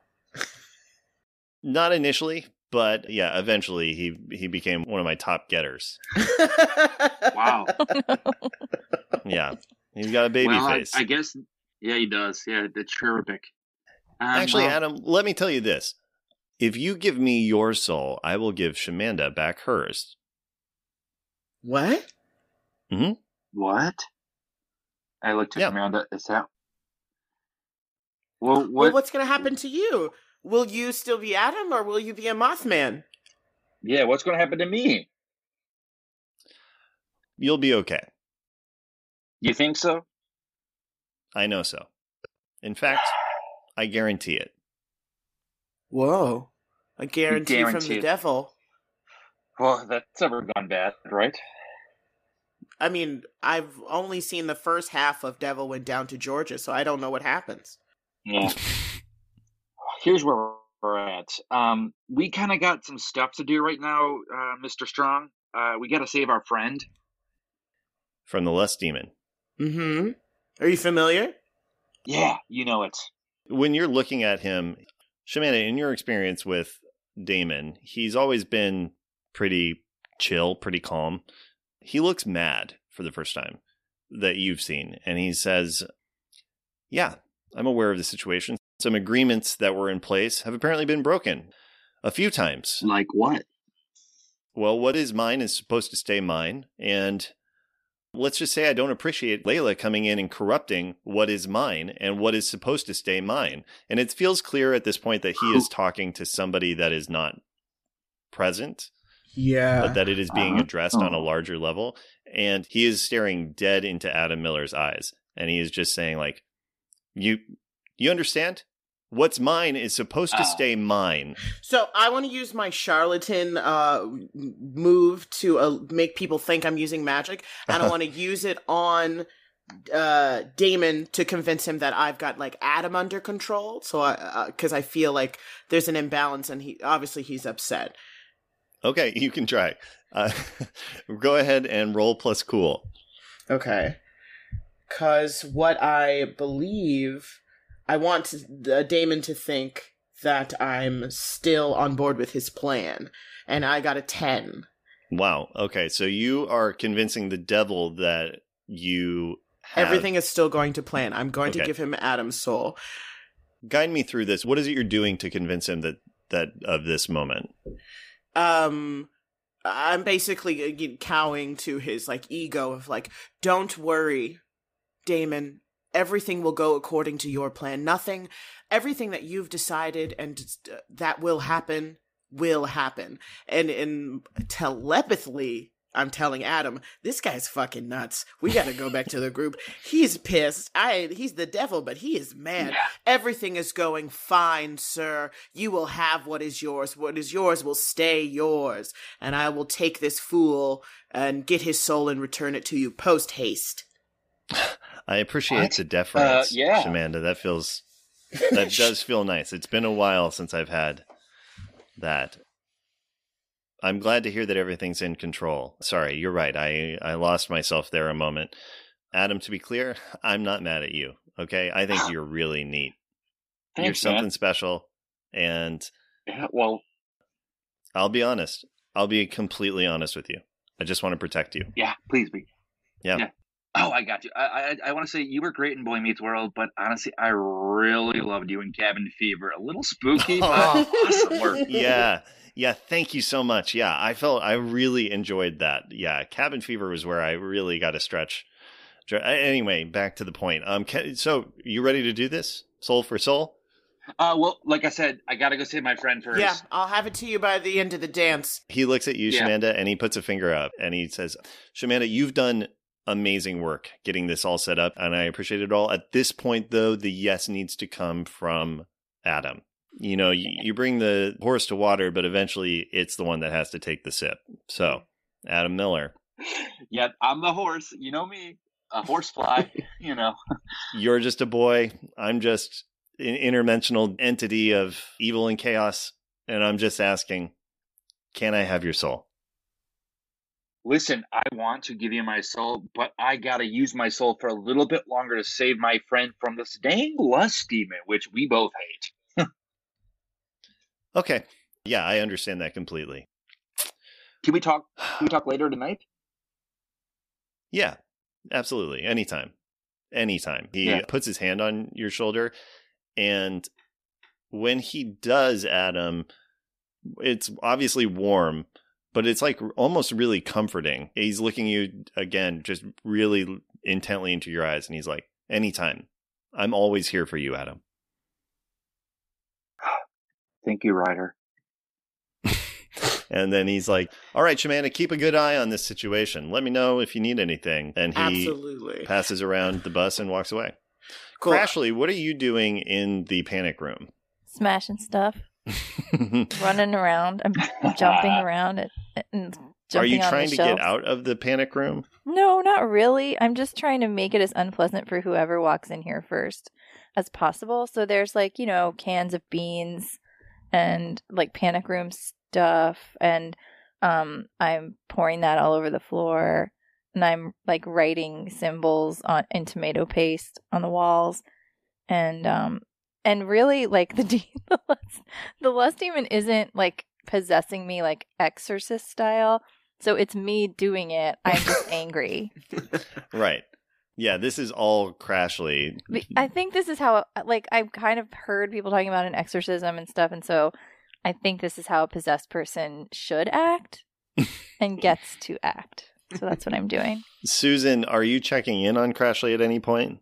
Not initially, but yeah, eventually he became one of my top getters. Wow. Yeah, he's got a baby well, face. I guess. Yeah, he does. Yeah, the cherubic. Actually, well, Adam, let me tell you this. If you give me your soul, I will give Shamanda back hers. What? what? I looked at Yeah. Amanda. Is that? Well, Well, what? what's going to happen to you? Will you still be Adam or will you be a Mothman? Yeah, what's gonna happen to me? You'll be okay. You think so? I know so. In fact, I guarantee it. Whoa. A guarantee from the Guaranteed. devil. Well, that's never gone bad, right? I mean, I've only seen the first half of Devil Went Down to Georgia, so I don't know what happens. Yeah. Here's where we're at. We kind of got some stuff to do right now, Mr. Strong. We got to save our friend. From the Lust Demon. Mm-hmm. Are you familiar? Yeah, you know it. When you're looking at him, Shamanda, in your experience with Damon, he's always been pretty chill, pretty calm. He looks mad for the first time that you've seen. And he says, yeah, I'm aware of the situation. Some agreements that were in place have apparently been broken a few times. Like what? Well, what is mine is supposed to stay mine. And let's just say I don't appreciate Layla coming in and corrupting what is mine and what is supposed to stay mine. And it feels clear at this point that he is talking to somebody that is not present, Yeah. but that it is being addressed on a larger level. And he is staring dead into Adam Miller's eyes. And he is just saying, like, you understand? What's mine is supposed to stay mine. So I want to use my charlatan move to make people think I'm using magic, and I want to use it on Damon to convince him that I've got like Adam under control. So because I feel like there's an imbalance, and he's upset. Okay, you can try. Go ahead and roll plus cool. Okay. Because what I believe, I want Damon to think that I'm still on board with his plan, and I got a 10. Wow. Okay, so you are convincing the devil that you have... Everything is still going to plan. I'm going to Okay. give him Adam's soul. Guide me through this. What is it you're doing to convince him that of this moment? I'm basically cowing to his like ego of like, don't worry, Damon. Everything will go according to your plan. Everything that you've decided and that will happen. And in telepathically, I'm telling Adam, this guy's fucking nuts. We gotta go back to the group. He's pissed. He's the devil, but he is mad. Yeah. Everything is going fine, sir. You will have what is yours. What is yours will stay yours. And I will take this fool and get his soul and return it to you post haste. I appreciate What? the deference, Yeah. Shamanda. That does feel nice. It's been a while since I've had that. I'm glad to hear that everything's in control. Sorry, you're right. I lost myself there a moment. Adam, to be clear, I'm not mad at you. Okay, I think you're really neat. Thanks, You're something man. special, and Yeah, well, I'll be honest. I'll be completely honest with you. I just want to protect you. yeah, please be. Yeah. Oh, I got you. I want to say you were great in Boy Meets World, but honestly, I really loved you in Cabin Fever. A little spooky, but awesome work. Yeah. Yeah, thank you so much. Yeah, I really enjoyed that. Yeah, Cabin Fever was where I really got to stretch. Anyway, back to the point. So you ready to do this? Soul for soul? Well, like I said, I got to go save my friend first. Yeah, I'll have it to you by the end of the dance. He looks at you, Yeah. Shamanda, and he puts a finger up and he says, Shamanda, you've done amazing work getting this all set up, and I appreciate it all. At this point, though, the yes needs to come from Adam. You know, you bring the horse to water, but eventually it's the one that has to take the sip. So, Adam Miller, Yeah, I'm the horse. You know me. A horsefly, you know. you're just a boy. I'm just an interdimensional entity of evil and chaos. And I'm just asking, can I have your soul? Listen, I want to give you my soul, but I got to use my soul for a little bit longer to save my friend from this dang lust demon, which we both hate. Okay. Yeah, I understand that completely. Can we talk later tonight? Yeah, absolutely. Anytime. Anytime. He Yeah. puts his hand on your shoulder, and when he does, Adam, it's obviously warm, but it's like almost really comforting. He's looking you again, just really intently into your eyes, and he's like, anytime. I'm always here for you, Adam. Thank you, Ryder. And then he's like, all right, Shamanda, keep a good eye on this situation. Let me know if you need anything. And he Absolutely. passes around the bus and walks away. Cool. Crashly, what are you doing in the panic room? Smashing stuff, running around. I'm jumping around and jumping Are you on trying the to get shelves. out of the panic room? No, not really. I'm just trying to make it as unpleasant for whoever walks in here first as possible. So there's like, you know, cans of beans and like panic room stuff, and I'm pouring that all over the floor, and I'm like writing symbols in tomato paste on the walls, and really like the lust demon isn't like possessing me like Exorcist style. So it's me doing it. I'm just angry. Right. Yeah, this is all Crashly. I think this is how, like, I've kind of heard people talking about an exorcism and stuff, and so I think this is how a possessed person should act and gets to act. So that's what I'm doing. Susan, are you checking in on Crashly at any point?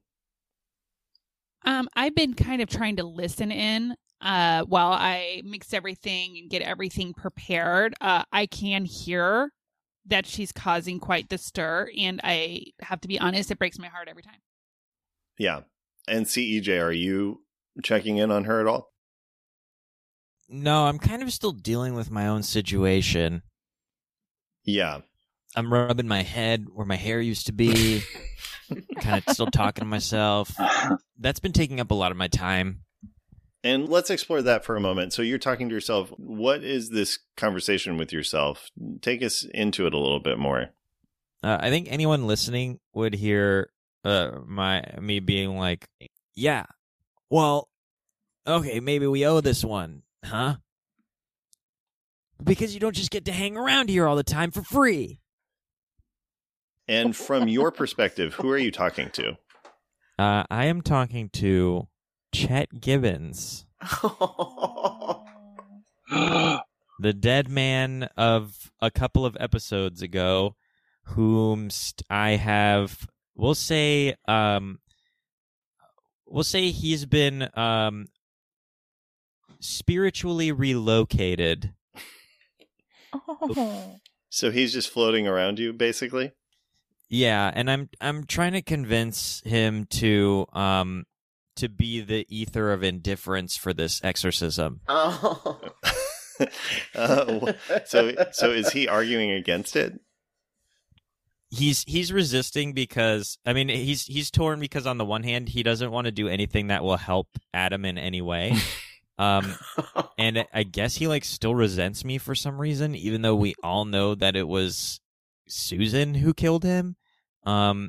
I've been kind of trying to listen in while I mix everything and get everything prepared. I can hear that she's causing quite the stir, and I have to be honest, it breaks my heart every time. Yeah. And CEJ, are you checking in on her at all? No, I'm kind of still dealing with my own situation. Yeah. I'm rubbing my head where my hair used to be, kind of still talking to myself. That's been taking up a lot of my time. And let's explore that for a moment. So you're talking to yourself. What is this conversation with yourself? Take us into it a little bit more. I think anyone listening would hear me being like, yeah, well, okay, maybe we owe this one, huh? Because you don't just get to hang around here all the time for free. And from your perspective, who are you talking to? I am talking to Chet Gibbons, the dead man of a couple of episodes ago, whom I have, we'll say he's been spiritually relocated. Oh. So he's just floating around you, basically? Yeah, and I'm trying to convince him to be the ether of indifference for this exorcism. Oh. So is he arguing against it? He's resisting because, I mean, he's torn because on the one hand he doesn't want to do anything that will help Adam in any way, And I guess he like still resents me for some reason, even though we all know that it was Susan who killed him. And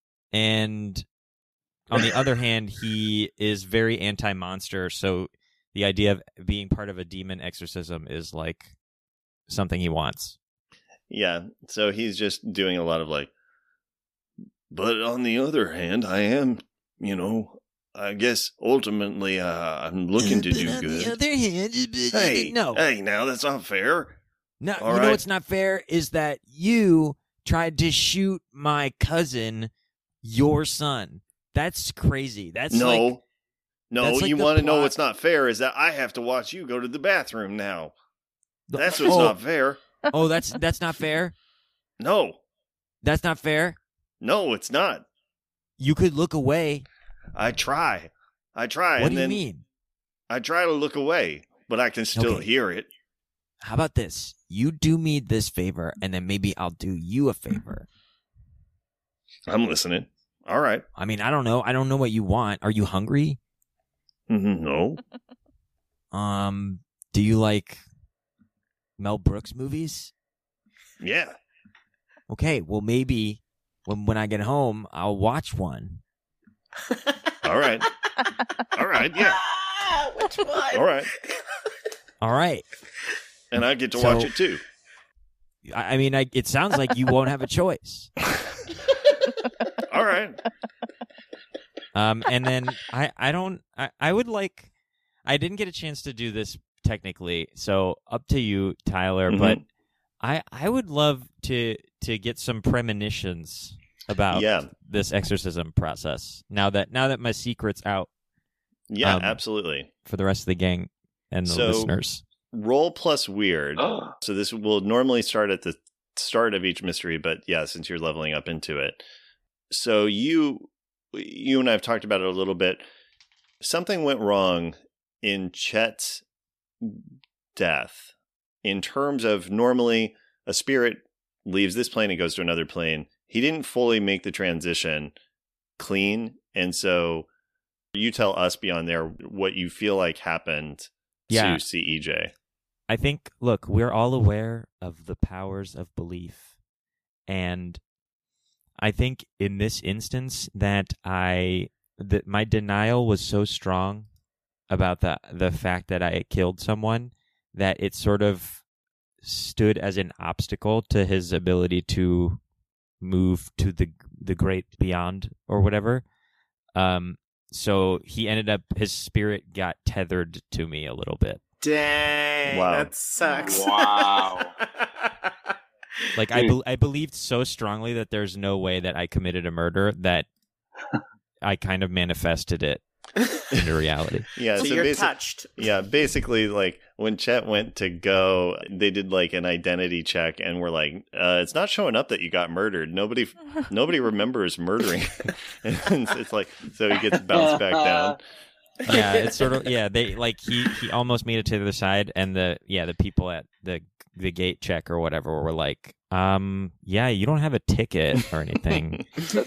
on the other hand, he is very anti-monster, so the idea of being part of a demon exorcism is like something he wants. Yeah, so he's just doing a lot of like, but on the other hand, I am, I guess ultimately I'm looking to do on good. the other hand, Hey, no. hey, now that's not fair. No, All you know right. what's not fair is that you tried to shoot my cousin, your son. That's crazy. That's No, like, no, that's like you the want to know plot- what's not fair is that I have to watch you go to the bathroom now. That's Oh. what's not fair. Oh, that's not fair. No, That's not fair. no, it's not. You could look away. I try. What and do you then mean? I try to look away, but I can still Okay. hear it. How about this? You do me this favor, and then maybe I'll do you a favor. I'm listening. All right. I mean, I don't know. I don't know what you want. Are you hungry? No. Do you like Mel Brooks movies? Yeah. Okay, well maybe when I get home, I'll watch one. All right. All right. Yeah. Which one? All right. All right. And I get to So- watch it too. I mean, it sounds like you won't have a choice. All right. And then I would like, I didn't get a chance to do this technically, so up to you, Tyler. Mhm. But I would love to get some premonitions about Yeah. this exorcism process. Now that my secret's out Yeah, Um, absolutely. for the rest of the gang and the So- listeners. Roll plus weird. So this will normally start at the start of each mystery, but yeah, since you're leveling up into it. So you and I have talked about it a little bit. Something went wrong in Chet's death in terms of normally a spirit leaves this plane and goes to another plane. He didn't fully make the transition clean. And so you tell us beyond there what you feel like happened Yeah. to CEJ. I think, look, we're all aware of the powers of belief. And I think in this instance that my denial was so strong about the fact that I killed someone that it sort of stood as an obstacle to his ability to move to the great beyond or whatever. So he ended up, his spirit got tethered to me a little bit. Dang, Wow. that sucks. Wow. Like I believed so strongly that there's no way that I committed a murder that I kind of manifested it into reality. Yeah, so you're touched. Yeah, basically, like when Chet went to go, they did like an identity check, and we're like, "It's not showing up that you got murdered. Nobody remembers murdering." And it's like, so he gets bounced back down. Yeah, it's sort of they like he almost made it to the other side, and the people at the gate check or whatever were like, yeah, you don't have a ticket or anything.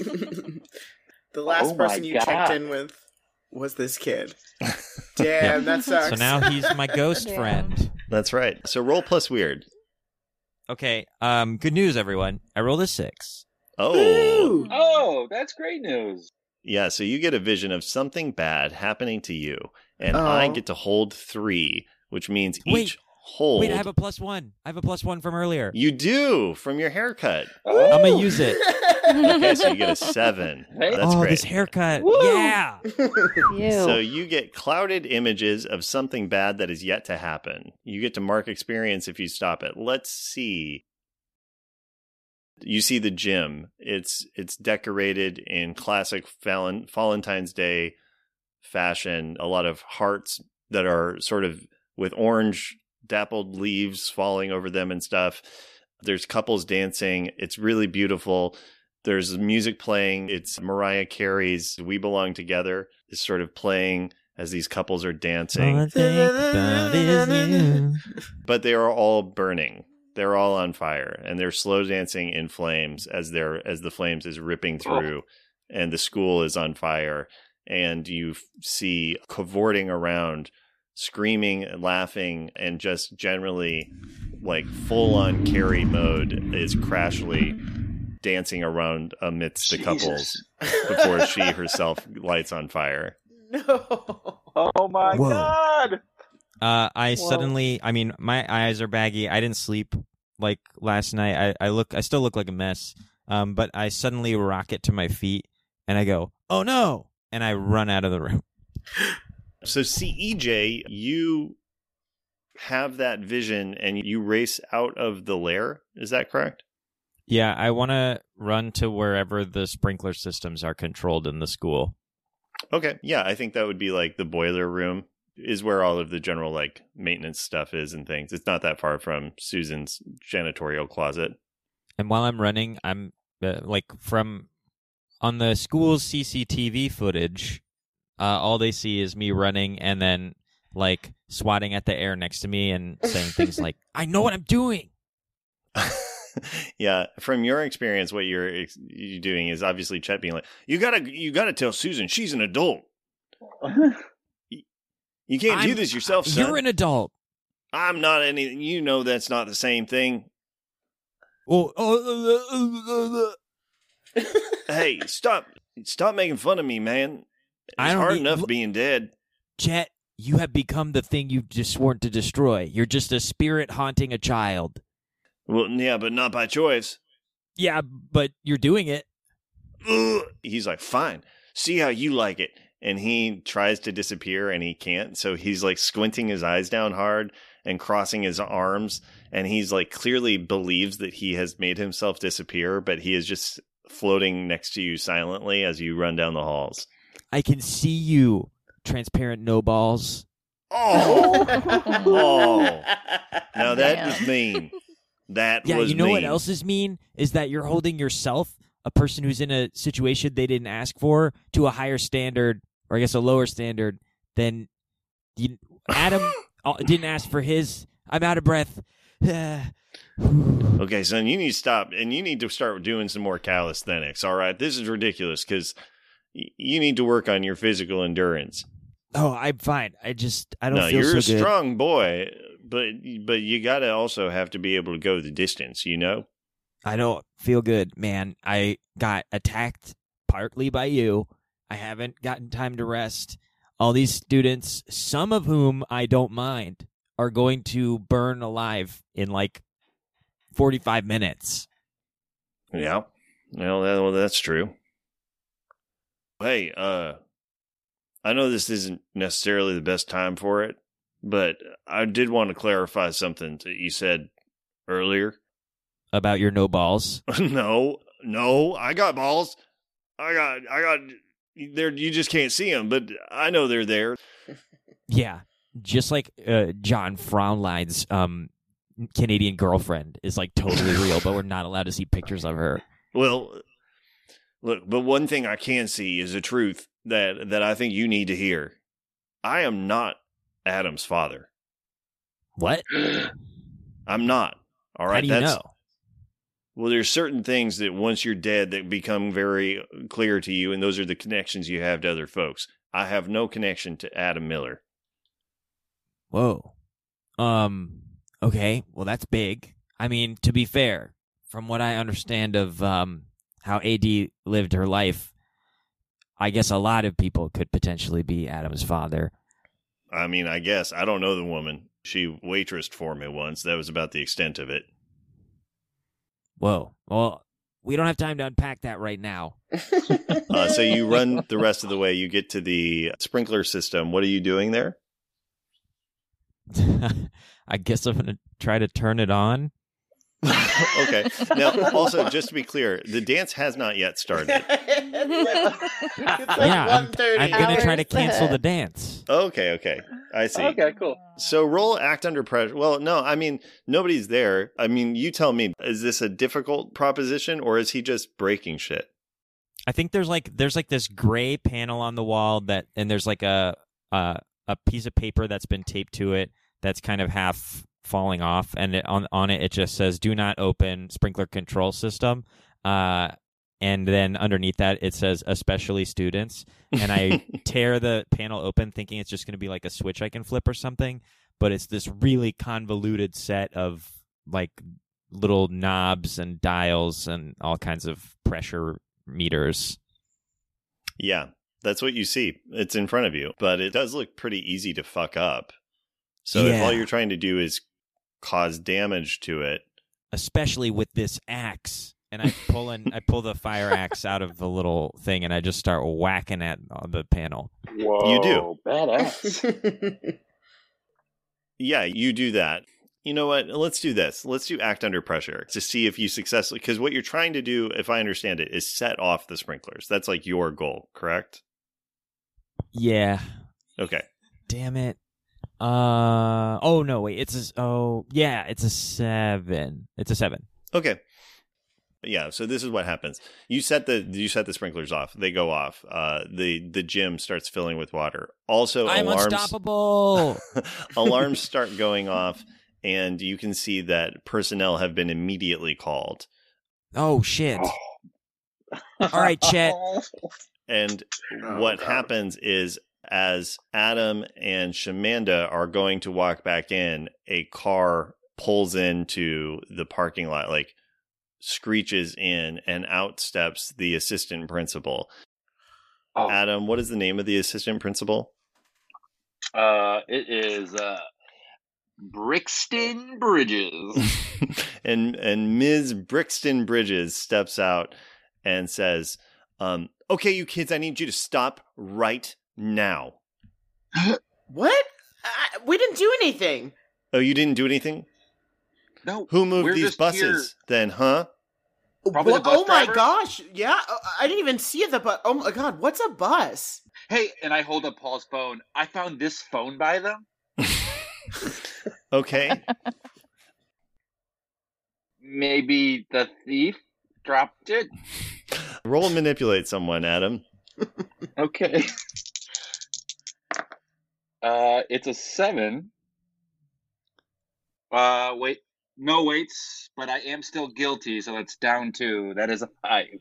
The last Oh my person you God. checked in with was this kid. Damn, that sucks. So now he's my ghost Damn. friend. That's right. So roll plus weird. Okay, good news, everyone. I rolled a 6. Oh, Ooh. Oh, that's great news. yeah. So you get a vision of something bad happening to you, and Oh. I get to hold 3, which means Wait. each hold. Wait, I have a +1. I have a +1 from earlier. You do from your haircut. Oh. I'm gonna use it. Okay, so you get a 7. Hey. That's oh, great. this haircut. Woo! Yeah. Ew. So you get clouded images of something bad that is yet to happen. You get to mark experience if you stop it. Let's see. You see the gym. It's decorated in classic Valentine's Day fashion. A lot of hearts that are sort of with orange dappled leaves falling over them and stuff. There's couples dancing. It's really beautiful. There's music playing. It's Mariah Carey's We Belong Together is sort of playing as these couples are dancing. All I think about is you. But they are all burning. They're all on fire, and they're slow dancing in flames as the flames is ripping through, and the school is on fire. And you see cavorting around screaming and laughing and just generally like full on Carrie mode is Crashly dancing around amidst the couples before she herself lights on fire. No. Oh my Whoa. God! I Whoa. suddenly, I mean, my eyes are baggy. I didn't sleep like last night. I still look like a mess. But I suddenly rocket to my feet and I go, "Oh no!" and I run out of the room. So CEJ, you have that vision and you race out of the lair. Is that correct? Yeah, I want to run to wherever the sprinkler systems are controlled in the school. Okay. Yeah, I think that would be like the boiler room is where all of the general like maintenance stuff is and things. It's not that far from Susan's janitorial closet. And while I'm running, I'm like from on the school's CCTV footage, all they see is me running and then like swatting at the air next to me and saying things like, "I know what I'm doing." Yeah, from your experience, what you're doing is obviously Chet being like, you gotta tell Susan she's an adult. You can't do this yourself, son. You're an adult. I'm not any. You know that's not the same thing. Hey, stop making fun of me, man. I It's don't hard need- enough look- being dead. Chet, you have become the thing you've just sworn to destroy. You're just a spirit haunting a child. Well, yeah, but not by choice. Yeah, but you're doing it. Ugh. He's like, fine, see how you like it. And he tries to disappear and he can't. So he's like squinting his eyes down hard and crossing his arms. And he's like clearly believes that he has made himself disappear, but he is just floating next to you silently as you run down the halls. I can see you, transparent no balls. Oh, oh. Now that Damn. was mean. That Yeah, was you know mean. what else is mean? Is that you're holding yourself, a person who's in a situation they didn't ask for, to a higher standard, or I guess a lower standard than you. Adam didn't ask for his. I'm out of breath. Okay, son, you need to stop, and you need to start doing some more calisthenics, all right? This is ridiculous, because you need to work on your physical endurance. Oh, I'm fine. I don't No, feel you're so a good. strong boy, but you gotta also have to be able to go the distance, you know? I don't feel good, man. I got attacked partly by you. I haven't gotten time to rest. All these students, some of whom I don't mind, are going to burn alive in like 45 minutes. Yeah. Well, that's true. Hey, I know this isn't necessarily the best time for it, but I did want to clarify something that you said earlier. About your no balls. No, I got balls. I got. There, you just can't see them, but I know they're there. Yeah. Just like John Frownline's Canadian girlfriend is like totally real, but we're not allowed to see pictures of her. Well, look, but one thing I can see is a truth that I think you need to hear. I am not Adam's father. What? I'm not. All right. How do you know? Well, there's certain things that once you're dead that become very clear to you, and those are the connections you have to other folks. I have no connection to Adam Miller. Whoa. Okay. Well, that's big. I mean, to be fair, from what I understand of how AD lived her life, I guess a lot of people could potentially be Adam's father. I mean, I guess. I don't know the woman. She waitressed for me once. That was about the extent of it. Whoa. Well, we don't have time to unpack that right now. So you run the rest of the way. You get to the sprinkler system. What are you doing there? I guess I'm going to try to turn it on. Okay. Now, also, just to be clear, the dance has not yet started. It's like Yeah, 1:30. I'm going to try to Hours cancel ahead. the dance. Okay. I see. Okay, cool. So roll act under pressure. Well, no, I mean, nobody's there. I mean, you tell me, is this a difficult proposition or is he just breaking shit? I think there's like this gray panel on the wall and there's like a piece of paper that's been taped to it that's kind of half falling off, and on it it just says "Do not open sprinkler control system." and then underneath that it says especially students, and I tear the panel open thinking it's just going to be like a switch I can flip or something, but it's this really convoluted set of like little knobs and dials and all kinds of pressure meters. Yeah, that's what you see. It's in front of you, but it does look pretty easy to fuck up. So if all you're trying to do is cause damage to it, especially with this axe, and I pull the fire axe out of the little thing, and I just start whacking at the panel. Whoa, you do. Badass. Yeah, you do that. You know what? Let's do this. Let's do act under pressure to see if you successfully, because what you're trying to do, if I understand it, is set off the sprinklers. That's like your goal, correct? Yeah. Okay. Damn it. Oh no, wait. It's a 7. It's a 7. Okay. Yeah, so this is what happens. You set the sprinklers off. They go off. The gym starts filling with water. Also, I'm unstoppable. Alarms start going off, and you can see that personnel have been immediately called. Oh shit. All right, Chet. And what happens is, as Adam and Shamanda are going to walk back in, a car pulls into the parking lot, like screeches in, and out steps the assistant principal. Oh. Adam, what is the name of the assistant principal? It is Brixton Bridges. and Ms. Brixton Bridges steps out and says, okay, you kids, I need you to stop right now. What? We didn't do anything. Oh, you didn't do anything? No. Who moved we're these just buses here. then, huh? Probably the bus oh my driver? gosh. Yeah, I didn't even see the bus. Oh my god, what's a bus? Hey, and I hold up Paul's phone. I found this phone by them. Okay. Maybe the thief dropped it. Roll and manipulate someone, Adam. Okay. It's a 7. Wait. No weights, but I am still guilty, so that's down 2. That is a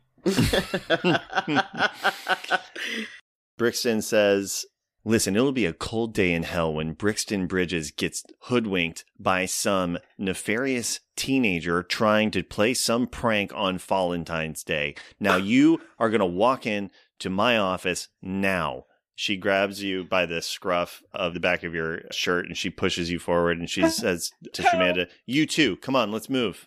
5. Brixton says, listen, it'll be a cold day in hell when Brixton Bridges gets hoodwinked by some nefarious teenager trying to play some prank on Valentine's Day. Now you are going to walk in to my office now. She grabs you by the scruff of the back of your shirt and she pushes you forward and she says to Shamanda, you too, come on, let's move.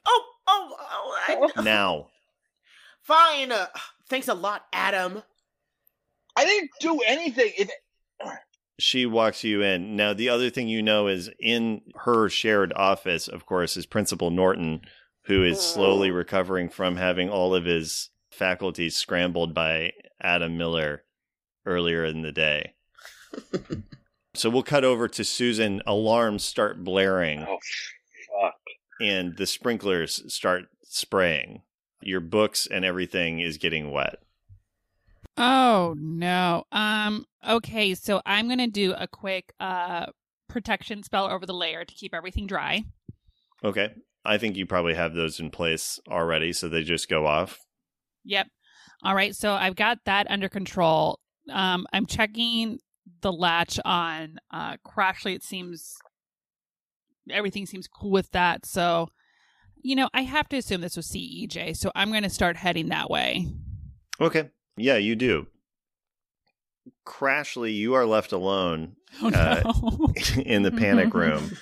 Now. Fine. Thanks a lot, Adam. I didn't do anything. She walks you in. Now, the other thing you know is in her shared office, of course, is Principal Norton, who is slowly recovering from having all of his faculties scrambled by Adam Miller earlier in the day. So we'll cut over to Susan. Alarms start blaring. Oh, fuck. And the sprinklers start spraying. Your books and everything is getting wet. Oh no. Okay, so I'm gonna do a quick protection spell over the layer to keep everything dry. Okay. I think you probably have those in place already, so they just go off. Yep. All right, so I've got that under control. I'm checking the latch on Crashly. It seems everything seems cool with that. So, I have to assume this was CEJ, so I'm going to start heading that way. Okay. Yeah, you do. Crashly, you are left alone Oh, no. in the panic room.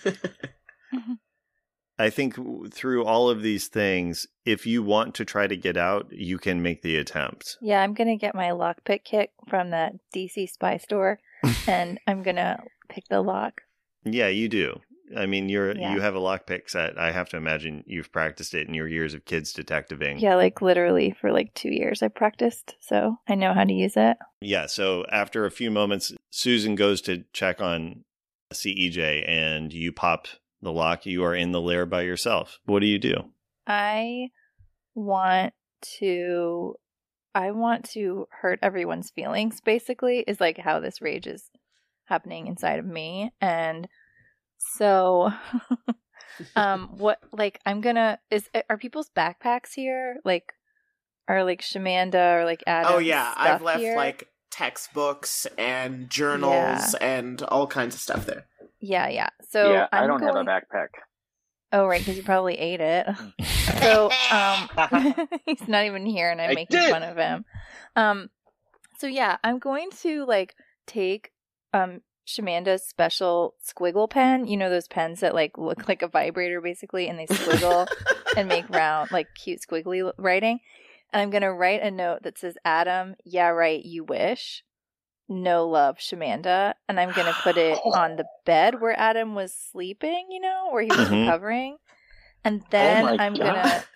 I think through all of these things, if you want to try to get out, you can make the attempt. Yeah, I'm going to get my lockpick kit from that DC spy store, and I'm going to pick the lock. Yeah, you do. I mean, you have a lockpick set. I have to imagine you've practiced it in your years of kids detectiving. Yeah, literally for 2 years I practiced, so I know how to use it. Yeah, so after a few moments, Susan goes to check on CEJ, and you pop the lock. You are in the lair by yourself. What do you do? I want to hurt everyone's feelings, basically, is how this rage is happening inside of me. And so what I'm gonna are people's backpacks here? are like Shamanda or like Adam. Oh yeah, I've left here. like textbooks and journals and all kinds of stuff there. Yeah. So yeah, I I'm don't going... have a backpack. Oh, right, because you probably ate it. So, he's not even here, and I'm making fun of him. So yeah, I'm going to like take Shamanda's special squiggle pen. You know those pens that like look like a vibrator, basically, and they squiggle and make round, like cute squiggly writing. And I'm gonna write a note that says, "Adam, yeah, right, you wish. No love, Shamanda," and I'm gonna put it on the bed where Adam was sleeping, you know, where he was recovering. And then I'm gonna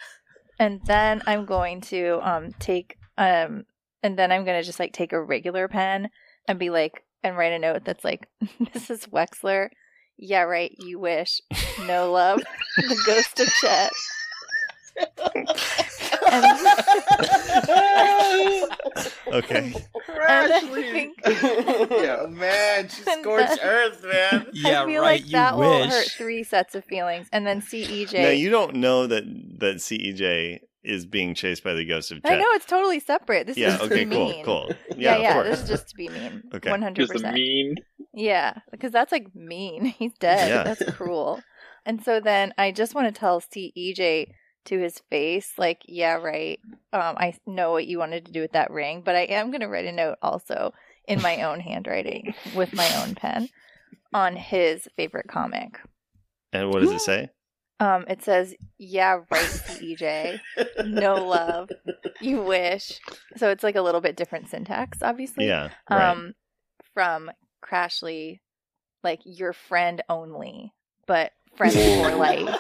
take and then I'm gonna just like take a regular pen and be like and write a note that's like, "Mrs. Wexler, yeah, right, you wish. No love, the ghost of Chet." Okay. Crashly. Yeah, man, she's scorched earth, man. Yeah, I feel right. like that you will wish. hurt 3 sets of feelings, and then CEJ. Now you don't know that CEJ is being chased by the ghost of Chet. I know it's totally separate. This is just to be mean. Cool. Yeah, Of course. this is just to be mean. Okay. 100%. Just a mean. Yeah, because that's like mean. He's dead. Yeah. That's cruel. And so then I just want to tell CEJ to his face, like, yeah, right. I know what you wanted to do with that ring, but I am going to write a note also in my own handwriting with my own pen on his favorite comic. And what does it say? It says, yeah, right, CEJ. No love. You wish. So it's like a little bit different syntax, obviously. Yeah. Right. From Crashly, like your friend only, but friends for life.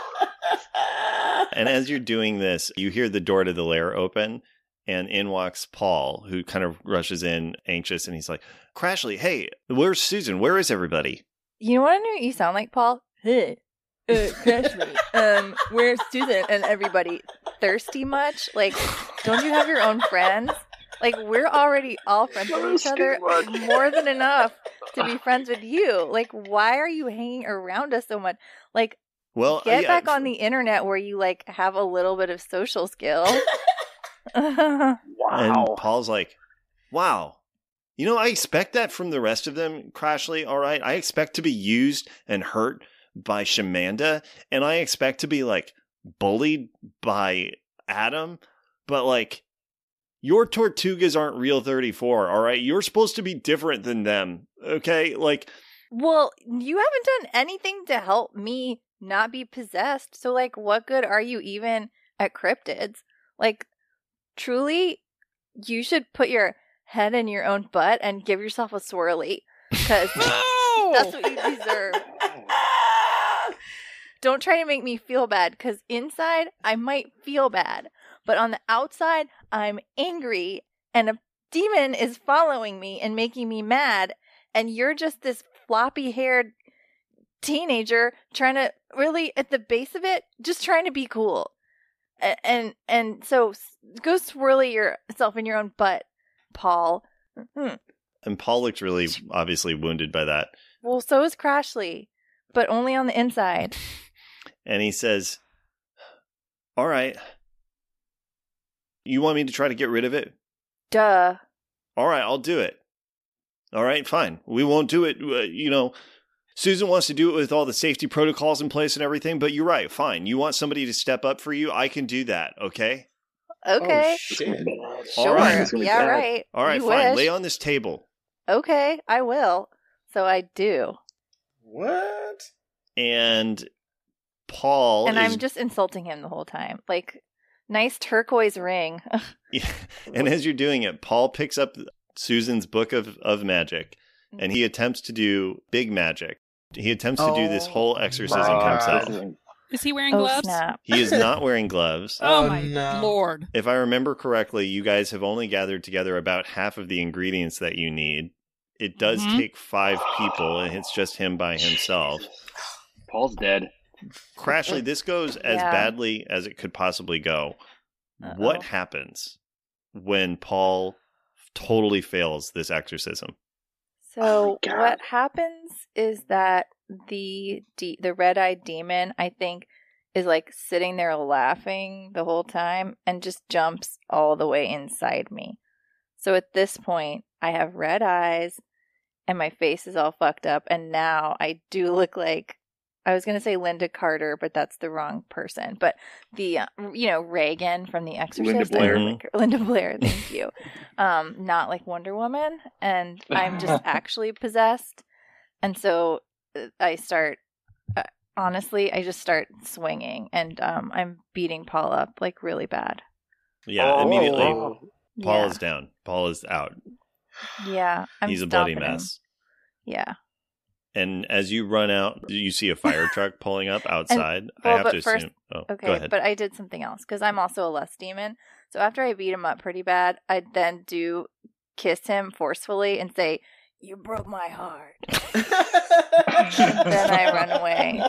And as you're doing this, you hear the door to the lair open, and in walks Paul, who kind of rushes in anxious, and he's like, "Crashly, hey, where's Susan? Where is everybody?" You want to know what you sound like, Paul? Hey, Crashly, where's Susan and everybody? Thirsty much? Like, don't you have your own friends? Like, we're already all friends with each other. More than enough to be friends with you. Like, why are you hanging around us so much? Like, Well, get back on the internet where you, like, have a little bit of social skill. And Paul's like, "Wow. You know, I expect that from the rest of them, Crashly, all right? I expect to be used and hurt by Shamanda, and I expect to be, like, bullied by Adam, but, like, your Tortugas aren't real 34, all right? You're supposed to be different than them, okay? Like..." Well, you haven't done anything to help me not be possessed. So, like, what good are you even at cryptids? Like, truly, you should put your head in your own butt and give yourself a swirly. Because that's what you deserve. Don't try to make me feel bad, because inside, I might feel bad. But on the outside, I'm angry, and a demon is following me and making me mad, and you're just this floppy-haired teenager trying to really, at the base of it, just trying to be cool. And so go swirly yourself in your own butt, Paul. And Paul looks really obviously wounded by that. Well, so is Crashly, but only on the inside. And he says, "All right. You want me to try to get rid of it? Duh. All right, I'll do it. All right, fine. We won't do it, Susan wants to do it with all the safety protocols in place and everything, but you're right, fine. You want somebody to step up for you? I can do that, okay? Okay. Oh, shit. Sure. All right. Yeah, right. All right, You fine. wish. Lay on this table." Okay, I will. So I do. What? And Paul And is... I'm just insulting him the whole time. Like, nice turquoise ring. Yeah. And as you're doing it, Paul picks up Susan's book of magic, and he attempts to do big magic. He attempts to do this whole exorcism himself. Is he wearing Oh, gloves? snap. He is not wearing gloves. Oh, my no. lord. If I remember correctly, you guys have only gathered together about half of the ingredients that you need. It does take 5 people, and it's just him by himself. Paul's dead. Crashly, this goes as Yeah. badly as it could possibly go. Uh-oh. What happens when Paul totally fails this exorcism? So God. what happens is that the red-eyed demon, I think, is like sitting there laughing the whole time and just jumps all the way inside me. So at this point, I have red eyes and my face is all fucked up. And now I do look like, I was going to say Linda Carter, but that's the wrong person. But the, Reagan from The Exorcist. Linda Blair. Linda Blair, thank you. Not like Wonder Woman. And I'm just actually possessed. And so I start, honestly, I just start swinging. And I'm beating Paul up like really bad. Yeah, immediately Paul Yeah. is down. Paul is out. Yeah. He's a bloody stopping him. mess. Yeah. And as you run out, you see a fire truck pulling up outside. well, I have but to first- assume. Oh, Okay, go ahead. but I did something else because I'm also a lust demon. So after I beat him up pretty bad, I then do kiss him forcefully and say, "You broke my heart." Then I run away.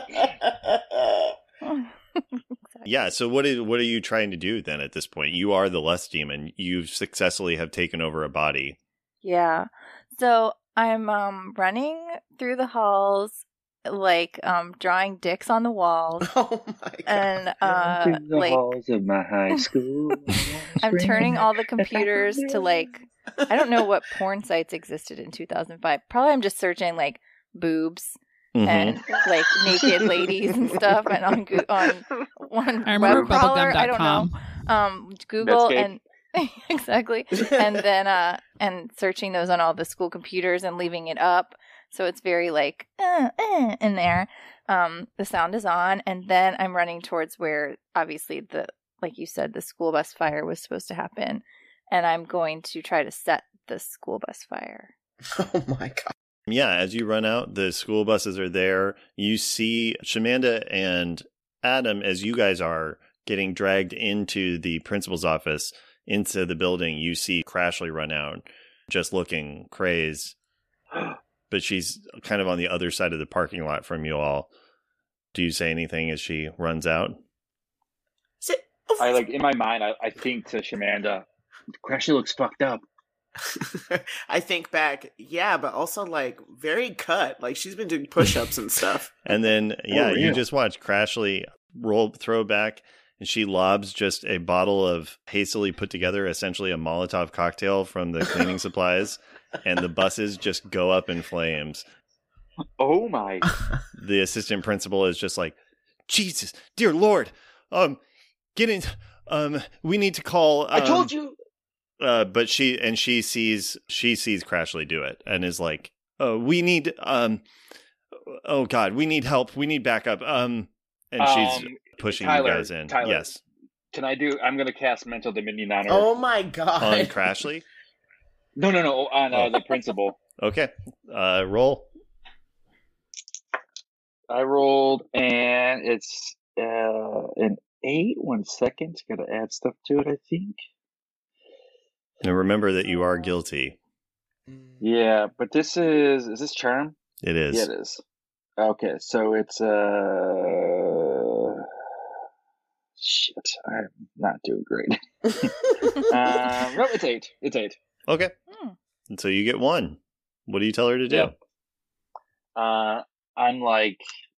Yeah. So what are you trying to do then at this point? You are the lust demon. You successfully have taken over a body. Yeah. So I'm running through the halls, like drawing dicks on the walls, Oh my god. and Through the like halls of my high school. I'm turning all the computers to like, I don't know what porn sites existed in 2005. Probably I'm just searching like boobs Mhm. and like naked ladies and stuff, and on one I remember web crawler, I don't bubblegum.com. know, Google Netscape. and exactly, and then and searching those on all the school computers and leaving it up, so it's very like in there. The sound is on, and then I'm running towards where obviously like you said, the school bus fire was supposed to happen, and I'm going to try to set the school bus fire. Oh my god. Yeah, as you run out, the school buses are there. You see Shamanda and Adam, as you guys are getting dragged into the principal's office, into the building. You see Crashly run out, just looking crazed. But she's kind of on the other side of the parking lot from you all. Do you say anything as she runs out? I like in my mind. I think to Shamanda, Crashly looks fucked up. I think back, yeah, but also like very cut. Like she's been doing push-ups and stuff. And then, yeah, you yeah. just watch Crashly throw back, and she lobs just a bottle of hastily put together, essentially a Molotov cocktail from the cleaning supplies, and the buses just go up in flames. Oh my! The assistant principal is just like, Jesus, dear Lord, get in, we need to call. I told you. But she sees Crashly do it and is like, we need, oh God, we need help. We need backup. And she's pushing Tyler, you guys in. Tyler. Yes. Can I do? I'm gonna cast Mental Dominion on her. Oh my god. On Crashly? No, on the principal. Okay. Roll. I rolled, and it's an 8. 1 second. Gotta add stuff to it, I think. Now remember that you are guilty. Yeah, but this is this charm? It is. Yeah, it is. Okay, so it's shit. I'm not doing great. No, it's 8. It's 8. Okay. And so you get 1. What do you tell her to do? Yeah. I'm like,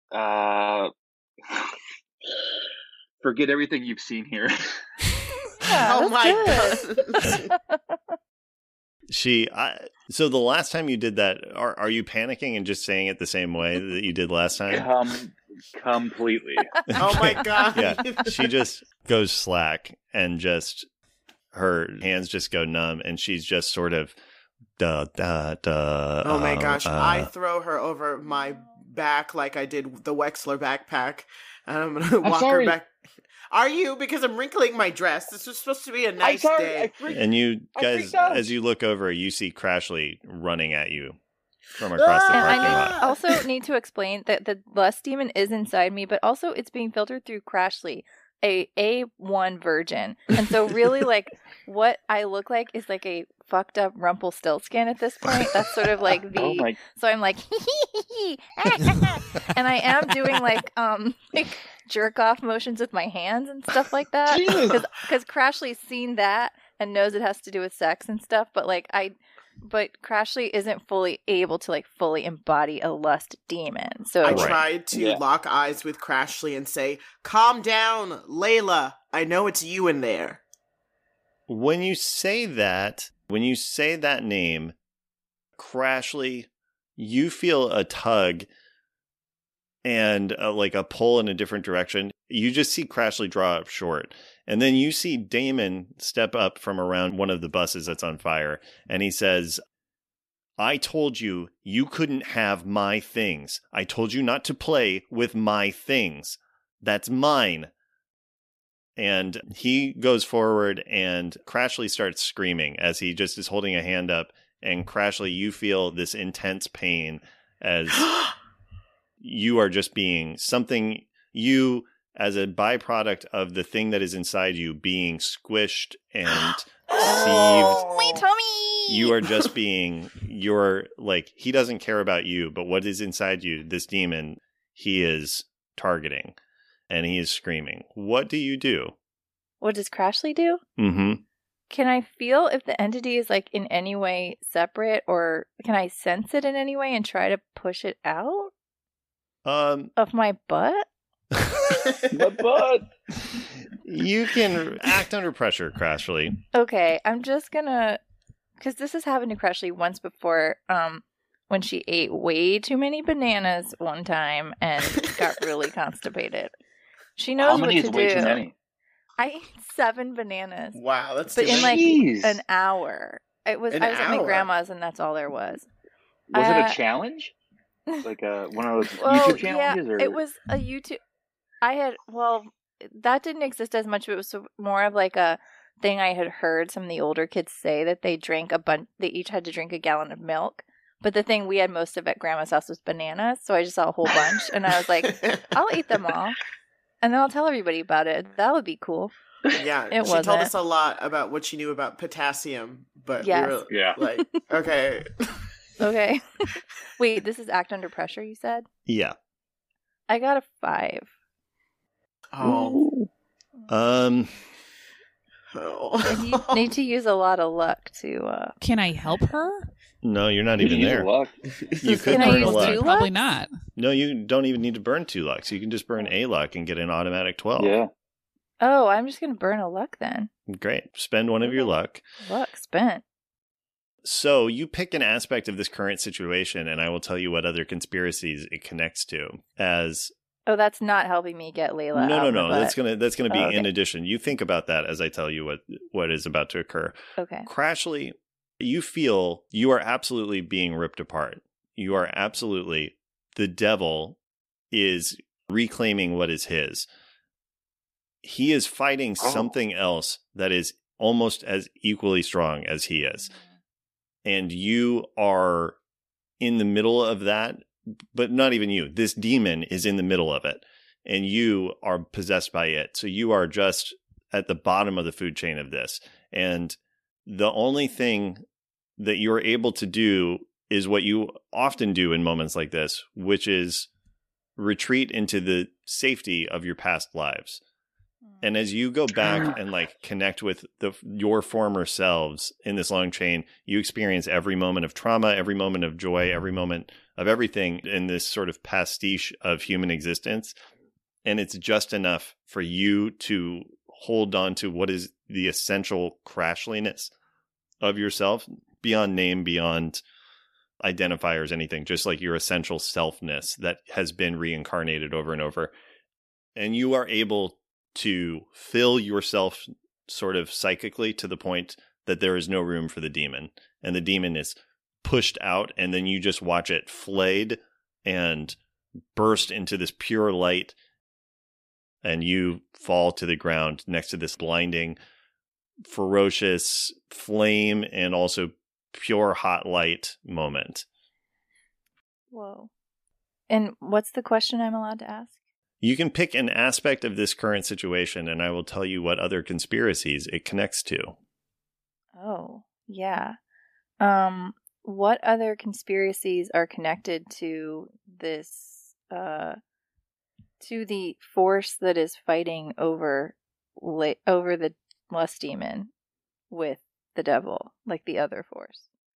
forget everything you've seen here. Yeah, Oh my that's god. So the last time you did that, are you panicking and just saying it the same way that you did last time? Completely. Oh my god. Yeah, she just goes slack and just her hands just go numb, and she's just sort of Oh my gosh. I throw her over my back like I did the Wexler backpack. And I'm going to walk sorry. her back. Are you? Because I'm wrinkling my dress. This was supposed to be a nice day. And you I guys, freaked out. as you look over, you see Crashly running at you from across the And parking I lot. also need to explain that the lust demon is inside me, but also it's being filtered through Crashly, a A1 virgin. And so really like what I look like is like a fucked up Rumpelstiltskin at this point. That's sort of like the Oh my! so I'm like and I am doing like jerk off motions with my hands and stuff like that Jesus. because Crashly's seen that and knows it has to do with sex and stuff, but like I but Crashly isn't fully able to like fully embody a lust demon. So I Right. tried to lock eyes with Crashly and say, "Calm down, Layla. I know it's you in there." When you say that name, Crashly, you feel a tug and like a pull in a different direction. You just see Crashly draw up short. And then you see Damon step up from around one of the buses that's on fire. And he says, I told you you couldn't have my things. I told you not to play with my things. That's mine. And he goes forward and Crashly starts screaming as he just is holding a hand up. And Crashly, you feel this intense pain as you are just being something, you as a byproduct of the thing that is inside you being squished and sieved. my tummy! You are just being, you're like, he doesn't care about you, but what is inside you, this demon, he is targeting and he is screaming. What do you do? What does Crashly do? Mm-hmm. Can I feel if the entity is like in any way separate, or can I sense it in any way and try to push it out of my butt? My butt. You can act under pressure, Crashly. Okay, I'm just gonna, because this has happened to Crashly once before, when she ate way too many bananas one time and got really constipated. She knows How many what is to way do. too many? I ate 7 bananas, Wow, that's but too in many. like Jeez. an hour. I was An at my hour? grandma's, and that's all there was. Was it a challenge? Like one of those YouTube challenges? Yeah, Or? it was a YouTube. That didn't exist as much. But it was more of like a thing I had heard some of the older kids say, that they drank a bunch. They each had to drink a gallon of milk. But the thing we had most of at Grandma's house was bananas, so I just saw a whole bunch, and I was like, I'll eat them all, and then I'll tell everybody about it. That would be cool. Yeah, It she told wasn't. us a lot about what she knew about potassium, but Yes. we were Yeah. like, okay. Okay. Wait, this is act under pressure, you said? Yeah. I got a 5. Oh. Um, And you need to use a lot of luck to. Can I help her? no, you're not Did even you use there. luck? You could Can I burn a use luck. 2 Probably lucks? not. No, you don't even need to burn 2 lucks. You can just burn a luck and get an automatic 12. Yeah. Oh, I'm just gonna burn a luck then. Great. Spend one of your luck. Luck spent. So you pick an aspect of this current situation, and I will tell you what other conspiracies it connects to. As Oh, that's not helping me get Layla. no, out no, of the no. butt. That's gonna be Oh, okay. in addition. You think about that as I tell you what is about to occur. Okay. Crashly, you feel you are absolutely being ripped apart. You are absolutely, the devil is reclaiming what is his. He is fighting something else that is almost as equally strong as he is. And you are in the middle of that, but not even you. This demon is in the middle of it, and you are possessed by it. So you are just at the bottom of the food chain of this. And the only thing that you're able to do is what you often do in moments like this, which is retreat into the safety of your past lives. And as you go back and like connect with your former selves in this long chain, you experience every moment of trauma, every moment of joy, every moment of everything in this sort of pastiche of human existence. And it's just enough for you to hold on to what is the essential crashliness of yourself, beyond name, beyond identifiers, anything, just like your essential selfness that has been reincarnated over and over. And you are able to fill yourself sort of psychically to the point that there is no room for the demon, and the demon is pushed out, and then you just watch it flayed and burst into this pure light, and you fall to the ground next to this blinding, ferocious flame and also pure hot light moment. Whoa. And what's the question I'm allowed to ask? You can pick an aspect of this current situation, and I will tell you what other conspiracies it connects to. Oh, yeah. What other conspiracies are connected to this, to the force that is fighting over the lust demon with the devil, like the other force?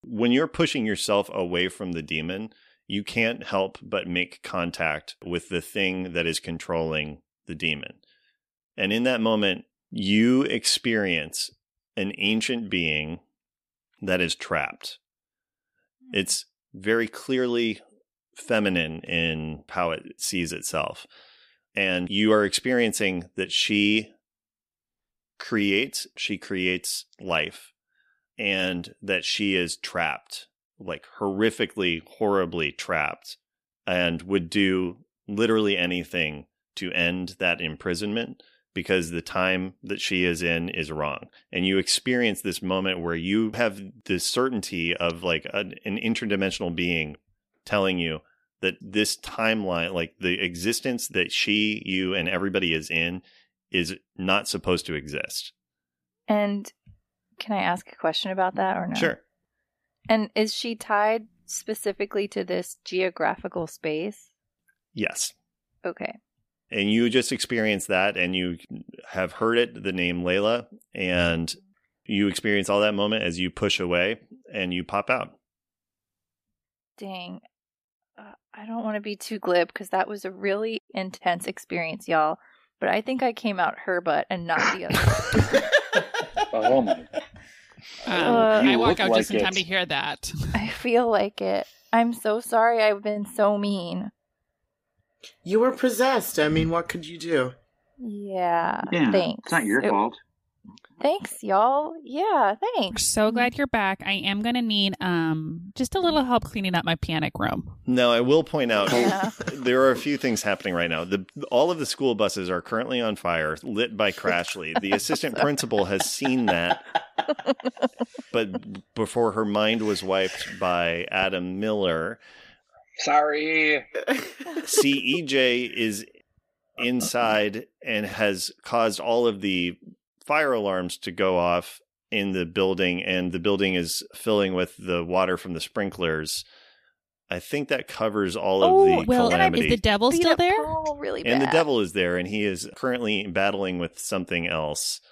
When you're pushing yourself away from the demon, you can't help but make contact with the thing that is controlling the demon. And in that moment, you experience an ancient being that is trapped. It's very clearly feminine in how it sees itself. And you are experiencing that she creates life, and that she is trapped, like horrifically, horribly trapped, and would do literally anything to end that imprisonment because the time that she is in is wrong. And you experience this moment where you have the certainty of like an interdimensional being telling you that this timeline, like the existence that she, you, and everybody is in, is not supposed to exist. And can I ask a question about that or no? Sure. And is she tied specifically to this geographical space? Yes. Okay. And you just experience that, and you have heard it, the name Layla, and you experience all that moment as you push away and you pop out. Dang. I don't want to be too glib because that was a really intense experience, y'all. But I think I came out her butt and not the other. Oh my. I walk look out like just in time it. to hear that. I feel like it. I'm so sorry I've been so mean. You were possessed. I mean, what could you do? Yeah. Yeah, Thanks. it's not your fault. Thanks, y'all. Yeah, We're thanks. so glad you're back. I am going to need just a little help cleaning up my panic room. Now, I will point out Yeah. there are a few things happening right now. All of the school buses are currently on fire, lit by Crashly. The assistant principal has seen that, but before her mind was wiped by Adam Miller, Sorry. CEJ is inside and has caused all of the fire alarms to go off in the building, and the building is filling with the water from the sprinklers. I think that covers all of the Well, calamity. is the devil Beat still up there? Paul really bad. And the devil is there, and he is currently battling with something else.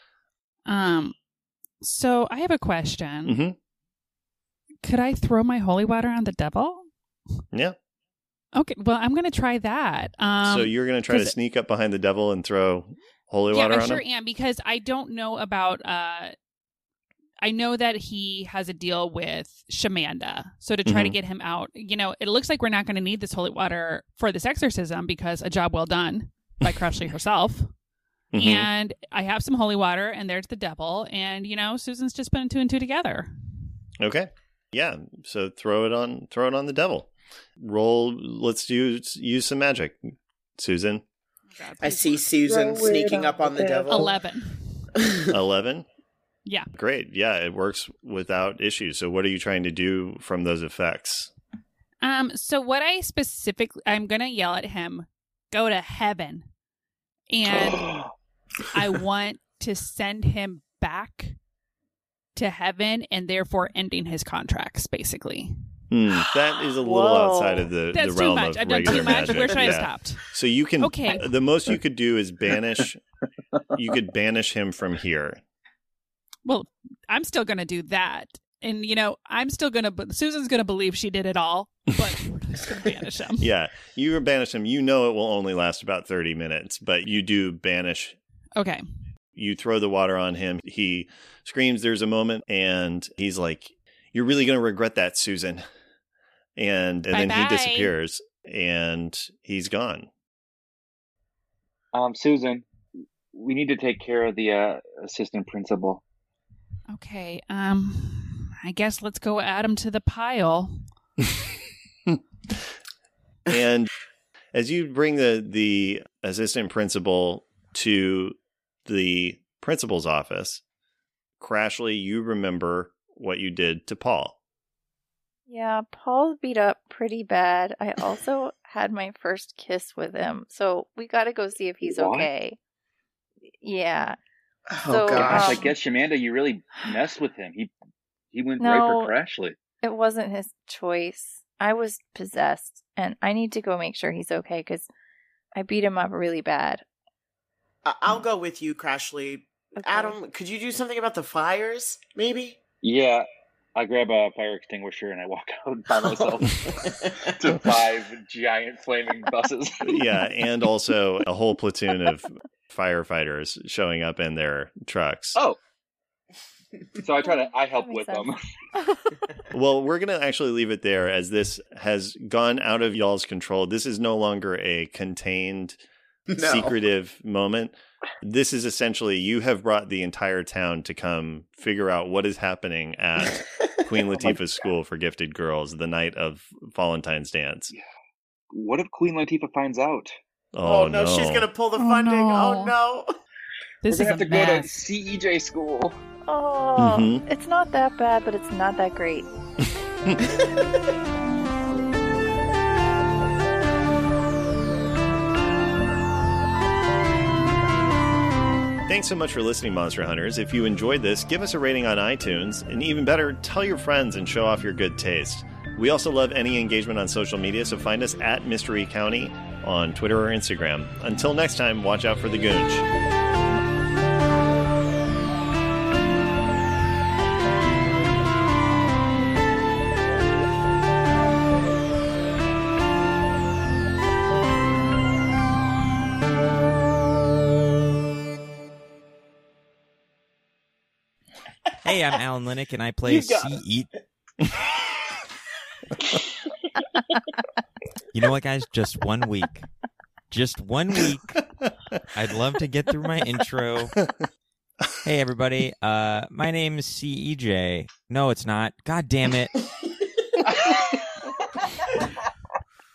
So I have a question. Mm-hmm. Could I throw my holy water on the devil? Yeah. Okay, well, I'm going to try that. So you're going to try to 'cause- sneak up behind the devil and throw holy yeah, water I on sure him? am, because I don't know about. I know that he has a deal with Shamanda, so to try to Mhm. get him out, it looks like we're not going to need this holy water for this exorcism because a job well done by Crashly herself. Mhm. And I have some holy water, and there's the devil, and Susan's just putting two and two together. Okay. Yeah. So throw it on the devil. Roll. Let's use some magic, Susan. I see Susan Throw it sneaking on up on the the devil. 11. 11. Yeah. Great. Yeah, it works without issue. So what are you trying to do from those effects? So what I'm gonna yell at him, go to heaven, and I want to send him back to heaven, and therefore ending his contracts, basically. That is a little Whoa. outside of the That's too realm much. of I've done regular too much. magic. Where should I have Yeah. stopped? So you can. Okay. The most you could do is banish. You could banish him from here. Well, I'm still gonna do that, and I'm still gonna. Susan's gonna believe she did it all, but we're just gonna banish him. Yeah, you banish him. You know it will only last about 30 minutes, but you do banish. Okay. You throw the water on him. He screams. There's a moment, and he's like, "You're really going to regret that, Susan." And then he Bye-bye. disappears, and he's gone. Susan, we need to take care of the assistant principal. Okay. I guess let's go add him to the pile. And as you bring the assistant principal to the principal's office, Crashly, you remember what you did to Paul. Yeah, Paul's beat up pretty bad. I also had my first kiss with him, so we gotta go see if he's What? okay. Yeah. Oh, So, Gosh, I Um, guess Shamanda, you really messed with him. He went No. right for Crashly. It wasn't his choice. I was possessed, and I need to go make sure he's okay because I beat him up really bad. I'll go with you, Crashly. Okay. Adam, could you do something about the fires, maybe? Yeah, I grab a fire extinguisher and I walk out by myself to 5 giant flaming buses. Yeah, and also a whole platoon of firefighters showing up in their trucks. Oh. So I help That with makes them. Well, we're going to actually leave it there as this has gone out of y'all's control. This is no longer a contained, secretive moment. This is essentially you have brought the entire town to come figure out what is happening at Queen Latifah's school for gifted girls the night of Valentine's Dance. What if Queen Latifah finds out? Oh, no, she's going to pull the funding. no. Oh, no. This We're is gonna have a to go to mess. CEJ school. Oh, Mhm. it's not that bad, but it's not that great. Thanks so much for listening, Monster Hunters. If you enjoyed this, give us a rating on iTunes, and even better, tell your friends and show off your good taste. We also love any engagement on social media, so find us at Mystery County on Twitter or Instagram. Until next time, watch out for the Goonch. Hey, I'm Alan Linick, and I play You got C. You know what, guys? Just 1 week. Just 1 week. I'd love to get through my intro. Hey, everybody. My name is CEJ. No, it's not. God damn it.